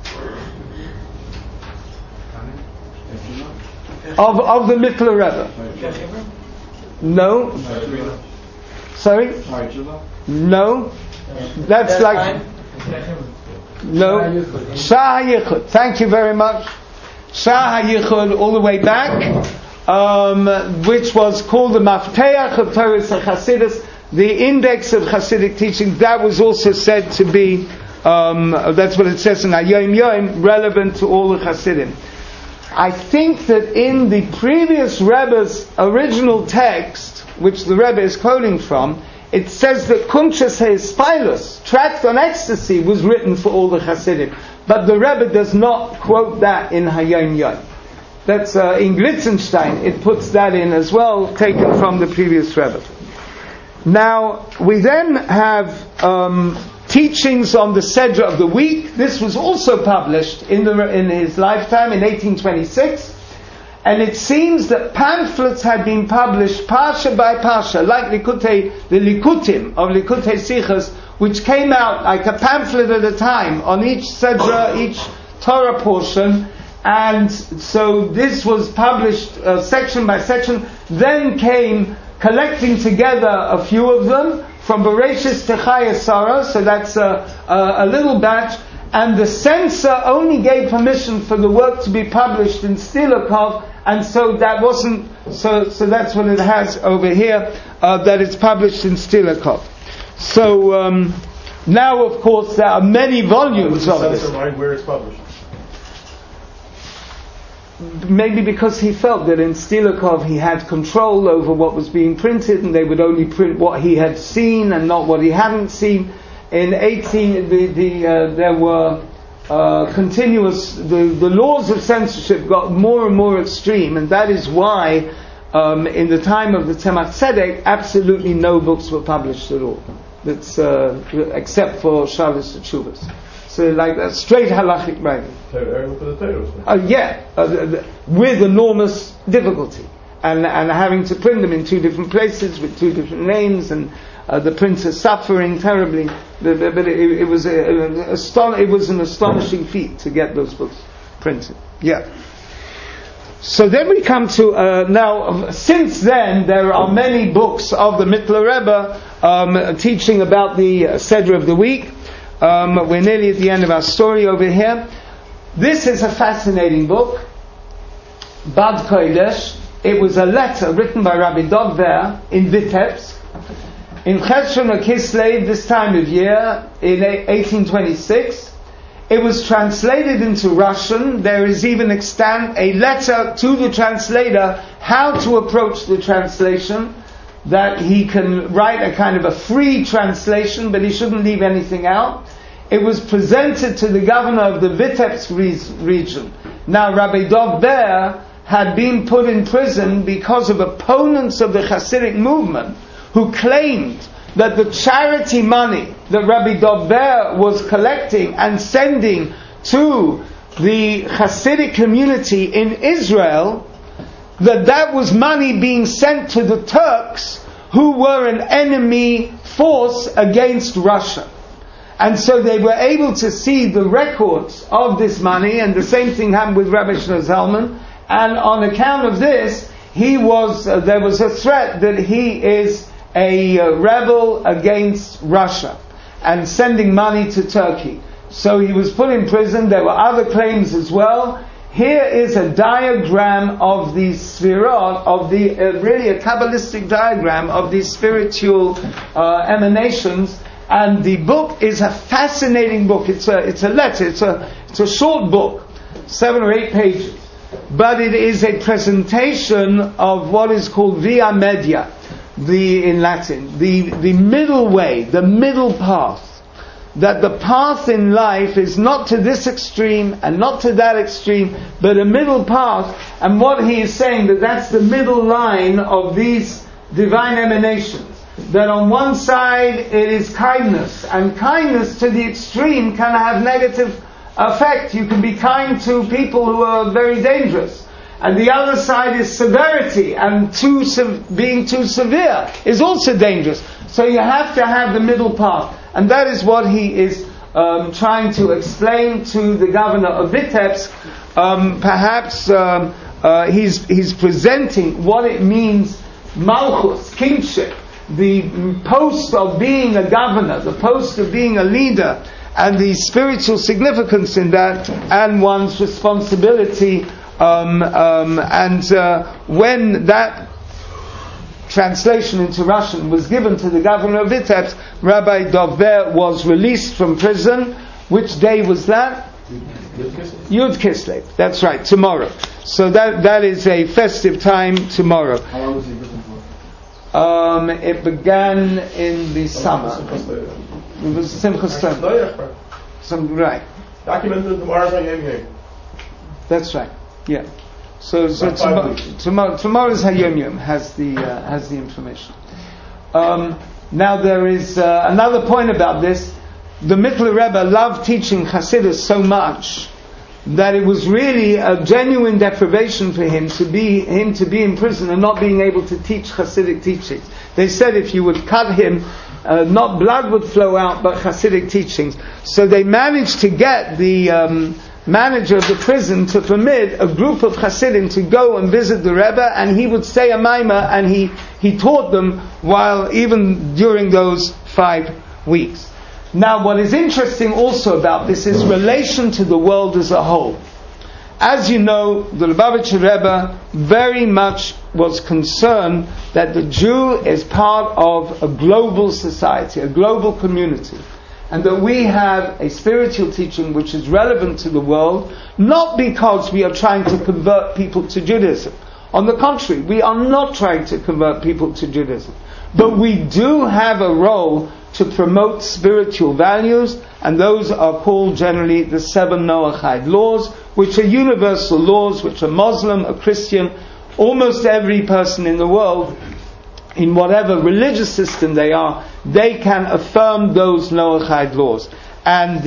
Of the Mittler Rebbe. No. Sorry? No. That's like... No. Shah HaYichud. Thank you very much. Shah HaYichud, all the way back, which was called the Mafteach of Torah Chassidus, the index of Hasidic teaching. That was also said to be, that's what it says in Hayom Yom, relevant to all the Hasidim. I think that in the previous Rebbe's original text, which the Rebbe is quoting from, it says that Kuntres HaEspilus, Tract on Ecstasy, was written for all the Hasidim. But the Rebbe does not quote that in Hayom Yom. That's in Glitzenstein, it puts that in as well, taken from the previous Rebbe. Now, we then have teachings on the Sedra of the Week. This was also published in his lifetime in 1826, and it seems that pamphlets had been published Pasha by Pasha, like the Likutim of Likutei Sichos, which came out like a pamphlet at a time on each Sedra, each Torah portion, and so this was published section by section. Then came collecting together a few of them from Bereshis to Chayei Sarah, so that's a little batch, and the censor only gave permission for the work to be published in Stilakov, and so that wasn't, so that's what it has over here, that it's published in Stilakov. So now, of course, there are many volumes of this. Censor mind where it's published? Maybe because he felt that in Stilakov he had control over what was being printed, and they would only print what he had seen and not what he hadn't seen. In 18, there were continuous. The laws of censorship got more and more extreme, and that is why, in the time of the Tzemach Tzedek, absolutely no books were published at all. That's except for Shalos Teshuvos. So like that straight halachic writing. With enormous difficulty, and having to print them in 2 different places with 2 different names, and the printer suffering terribly. But it was an astonishing feat to get those books printed. Yeah. So then we come to now. Since then, there are many books of the Mittler Rebbe teaching about the Seder of the Week. We're nearly at the end of our story over here. This is a fascinating book, Bad Kodesh, It was a letter written by Rabbi Dov Ber in Vitebsk, in Cheshvan Kislev, this time of year, in 1826. It was translated into Russian. There is even extant a letter to the translator how to approach the translation, that he can write a kind of a free translation, but he shouldn't leave anything out. It was presented to the governor of the Vitebsk region. Now, Rabbi Dov Ber had been put in prison because of opponents of the Hasidic movement who claimed that the charity money that Rabbi Dov Ber was collecting and sending to the Hasidic community in Israel, that was money being sent to the Turks, who were an enemy force against Russia. And so they were able to see the records of this money, and the same thing happened with Rabbi Shlomo Zalman. And on account of this, there was a threat that he is a rebel against Russia and sending money to Turkey. So he was put in prison. There were other claims as well. Here is a diagram of the Sfirot, of the really a Kabbalistic diagram of these spiritual emanations. And the book is a fascinating book. It's a letter. It's a short book, 7 or 8 pages, but it is a presentation of what is called via media, in Latin, the middle way, the middle path. That the path in life is not to this extreme and not to that extreme, but a middle path. And what he is saying, that's the middle line of these divine emanations. That on one side it is kindness, and kindness to the extreme can have negative effect. You can be kind to people who are very dangerous. And the other side is severity, and being too severe is also dangerous. So you have to have the middle path. And that is what he is trying to explain to the governor of Vitebsk. Perhaps he's presenting what it means, Malchus, kingship, the post of being a governor, the post of being a leader, and the spiritual significance in that, and one's responsibility. When that translation into Russian was given to the governor of Vitebsk, Rabbi Dov Ber was released from prison. Which day was that? Yud Kislev. That's right, tomorrow. So that is a festive time tomorrow. How long was he prison for? It began in the summer. It was Simchas Torah. Right. Documented in the Gemara. That's right. Yeah. So tomorrow's Hayom Yom has the information. Now there is another point about this. The Mittler Rebbe loved teaching Hasidus so much that it was really a genuine deprivation for him to be in prison and not being able to teach Hasidic teachings. They said if you would cut him, not blood would flow out, but Hasidic teachings. So they managed to get the manager of the prison to permit a group of Hasidim to go and visit the Rebbe, and he would say a maimah, and he taught them while even during those 5 weeks. Now, what is interesting also about this is relation to the world as a whole. As you know, the Lubavitcher Rebbe very much was concerned that the Jew is part of a global society, a global community, and that we have a spiritual teaching which is relevant to the world, not because we are trying to convert people to Judaism. On the contrary, we are not trying to convert people to Judaism. But we do have a role to promote spiritual values, and those are called generally the 7 Noachide laws, which are universal laws, which are Muslim, a Christian, almost every person in the world, in whatever religious system they are, they can affirm those Noachide laws. And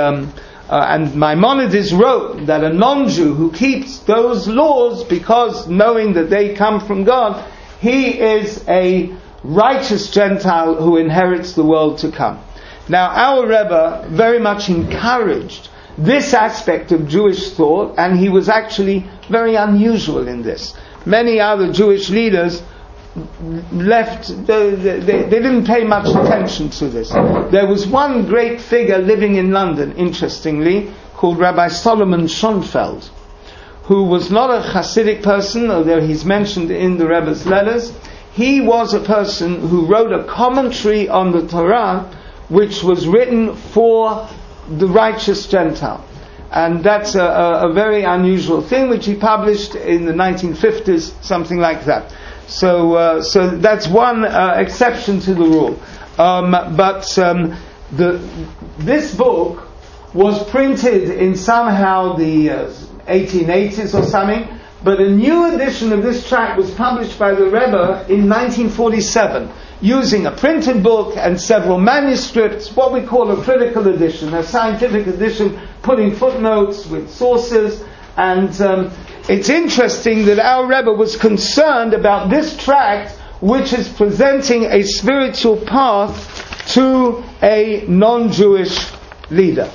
and Maimonides wrote that a non-Jew who keeps those laws, because knowing that they come from God, he is a righteous Gentile who inherits the world to come. Now, our Rebbe very much encouraged this aspect of Jewish thought, and he was actually very unusual in this. Many other Jewish leaders left, they didn't pay much attention to this. There was one great figure living in London, interestingly, called Rabbi Solomon Schonfeld, who was not a Hasidic person, although he's mentioned in the Rebbe's letters. He was a person who wrote a commentary on the Torah, which was written for the righteous Gentile. And that's a very unusual thing, which he published in the 1950s, something like that. So that's one exception to the rule. This book was printed in somehow the 1880s or something, but a new edition of this tract was published by the Rebbe in 1947, using a printed book and several manuscripts, what we call a critical edition, a scientific edition, putting footnotes with sources. And it's interesting that our Rebbe was concerned about this tract, which is presenting a spiritual path to a non-Jewish leader.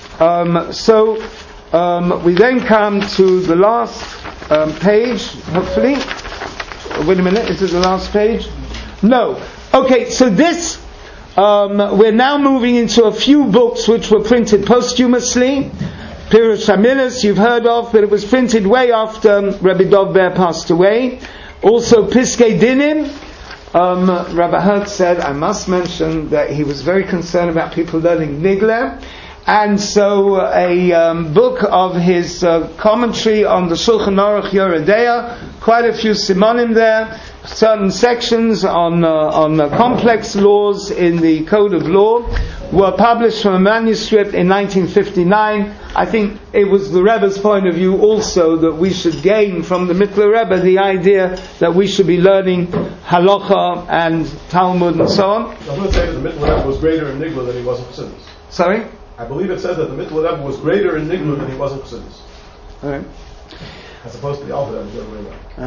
We then come to the last page, hopefully. Wait a minute, is it the last page? No. Okay, so this, we're now moving into a few books which were printed posthumously. Pirush HaMilos, you've heard of, but it was printed way after Rabbi Dov Ber passed away. Also, Piskei Dinim. Rabbi Hertz said, I must mention that he was very concerned about people learning Nigler. And so a book of his commentary on the Shulchan Aruch Yoreh Deah, quite a few simonim there, certain sections on complex laws in the Code of Law, were published from a manuscript in 1959. I think it was the Rebbe's point of view also that we should gain from the Mittler Rebbe the idea that we should be learning halacha and Talmud and so on. I was going to say that the Mittler Rebbe was greater in Nigla than he was in Chassidus. Sorry? I believe it says that the Mittler Rebbe was greater in Nigla than he was in Chassidus. Okay. As opposed to the Alter Rebbe, the other way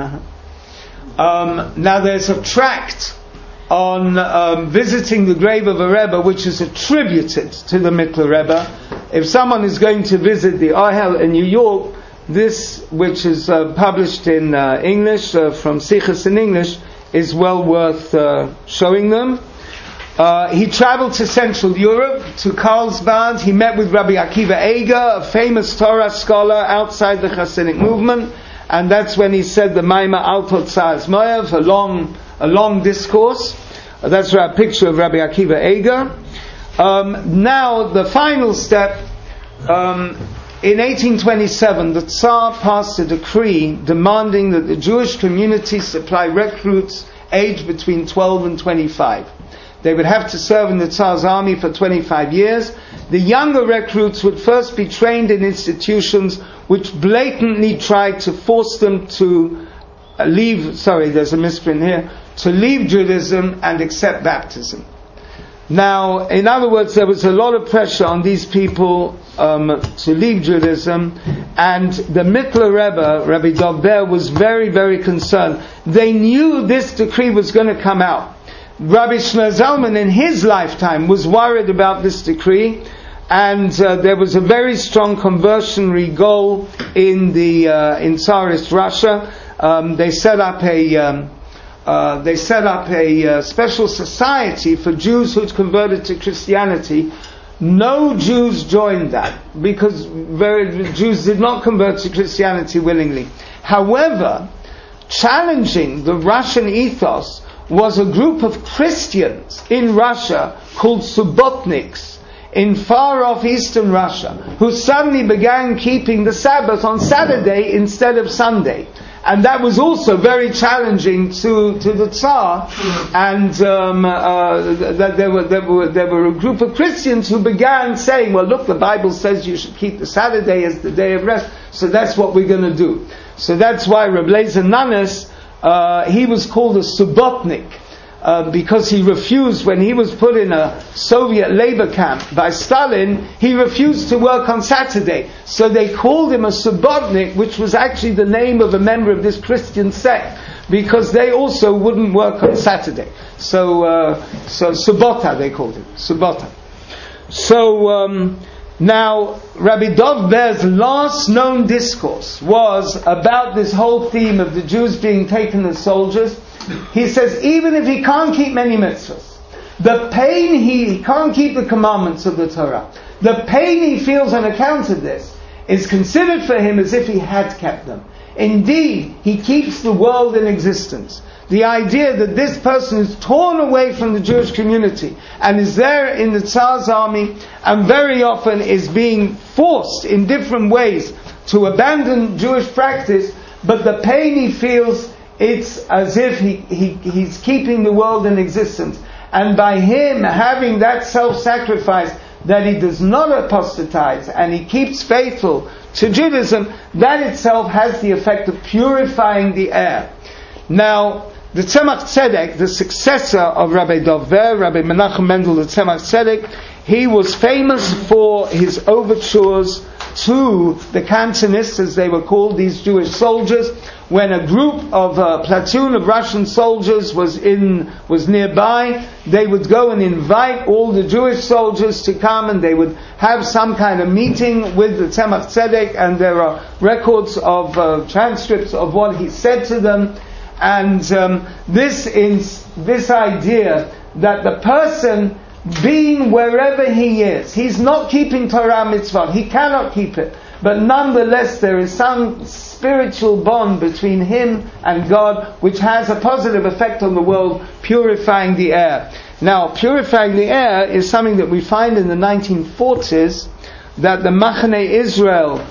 around. Now there's a tract on visiting the grave of a Rebbe which is attributed to the Mittler Rebbe. If someone is going to visit the Ohel in New York, this, which is published in English, from Sichos in English, is well worth showing them. He traveled to Central Europe, to Carlsbad. He met with Rabbi Akiva Eiger, a famous Torah scholar outside the Hasidic movement, and that's when he said the Maimah Al Totzas Moav, a long discourse. That's a picture of Rabbi Akiva Eiger. Now, the final step, in 1827, the Tsar passed a decree demanding that the Jewish community supply recruits aged between 12 and 25. They would have to serve in the Tsar's army for 25 years. The younger recruits would first be trained in institutions which blatantly tried to force them to leave Judaism and accept baptism. Now, in other words, there was a lot of pressure on these people to leave Judaism, and the Mittler Rebbe, Rabbi Dov Ber, was very, very concerned. They knew this decree was going to come out. Rabbi Shmuel Zalman in his lifetime was worried about this decree, and there was a very strong conversionary goal in Tsarist Russia. They set up a special society for Jews who'd converted to Christianity. No Jews joined that because Jews did not convert to Christianity willingly. However, challenging the Russian ethos was a group of Christians in Russia called Subbotniks in far-off eastern Russia, who suddenly began keeping the Sabbath on Saturday instead of Sunday. And that was also very challenging to the Tsar, and that there were a group of Christians who began saying, well, look, the Bible says you should keep the Saturday as the day of rest, so that's what we're going to do. So that's why Reb Leizer Nanes, he was called a Subbotnik, because he refused, when he was put in a Soviet labor camp by Stalin, he refused to work on Saturday. So they called him a Subbotnik, which was actually the name of a member of this Christian sect, because they also wouldn't work on Saturday. So Subbota, they called him. Subbota. So, now, Rabbi Dov Ber's last known discourse was about this whole theme of the Jews being taken as soldiers. He says, even if he can't keep many mitzvahs, the pain he can't keep the commandments of the Torah, the pain he feels on account of this is considered for him as if he had kept them. Indeed, he keeps the world in existence. The idea that this person is torn away from the Jewish community and is there in the Tsar's army and very often is being forced in different ways to abandon Jewish practice, but the pain he feels, it's as if he's keeping the world in existence. And by him having that self-sacrifice, that he does not apostatize and he kees faithful to Judaism, that itself has the effect of purifying the air. Now, the Tzemach Tzedek, the successor of Rabbi Dov Ber, Rabbi Menachem Mendel, the Tzemach Tzedek, he was famous for his overtures to the Cantonists, as they were called, these Jewish soldiers. When a group of a platoon of Russian soldiers was nearby, they would go and invite all the Jewish soldiers to come, and they would have some kind of meeting with the Tzemach Tzedek, and there are records of transcripts of what he said to them. And this idea that the person, being wherever he is, he's not keeping Torah mitzvah, he cannot keep it, but nonetheless there is some spiritual bond between him and God which has a positive effect on the world, purifying the air. Now, purifying the air is something that we find in the 1940s, that the Machane Israel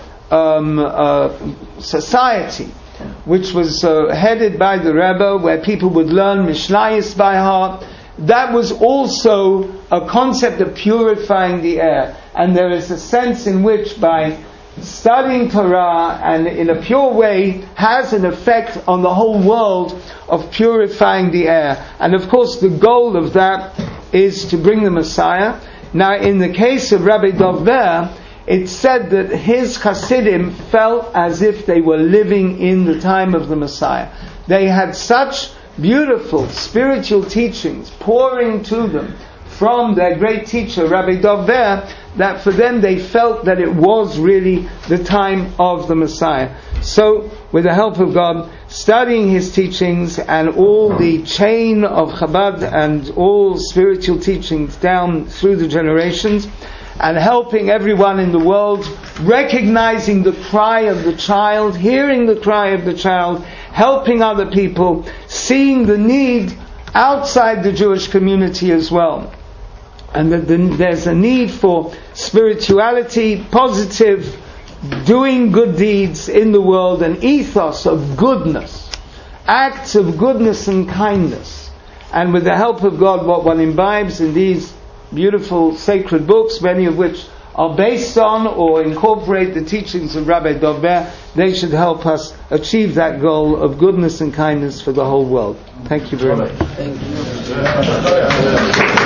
society, which was headed by the Rebbe, where people would learn Mishnayos by heart, that was also a concept of purifying the air. And there is a sense in which, by studying Torah and in a pure way, has an effect on the whole world of purifying the air. And of course the goal of that is to bring the Messiah. Now, in the case of Rabbi Dov Ber, it's said that his Hasidim felt as if they were living in the time of the Messiah. They had such beautiful spiritual teachings pouring to them from their great teacher Rabbi Dov Ber, that for them they felt that it was really the time of the Messiah. So, with the help of God, studying his teachings and all the chain of Chabad and all spiritual teachings down through the generations, and helping everyone in the world, recognizing the cry of the child, hearing the cry of the child, helping other people, seeing the need outside the Jewish community as well. And that there's a need for spirituality, positive, doing good deeds in the world, an ethos of goodness, acts of goodness and kindness. And with the help of God, what one imbibes in these beautiful sacred books, many of which are based on or incorporate the teachings of Rabbi Dov Ber, they should help us achieve that goal of goodness and kindness for the whole world. Thank you very much. Thank you.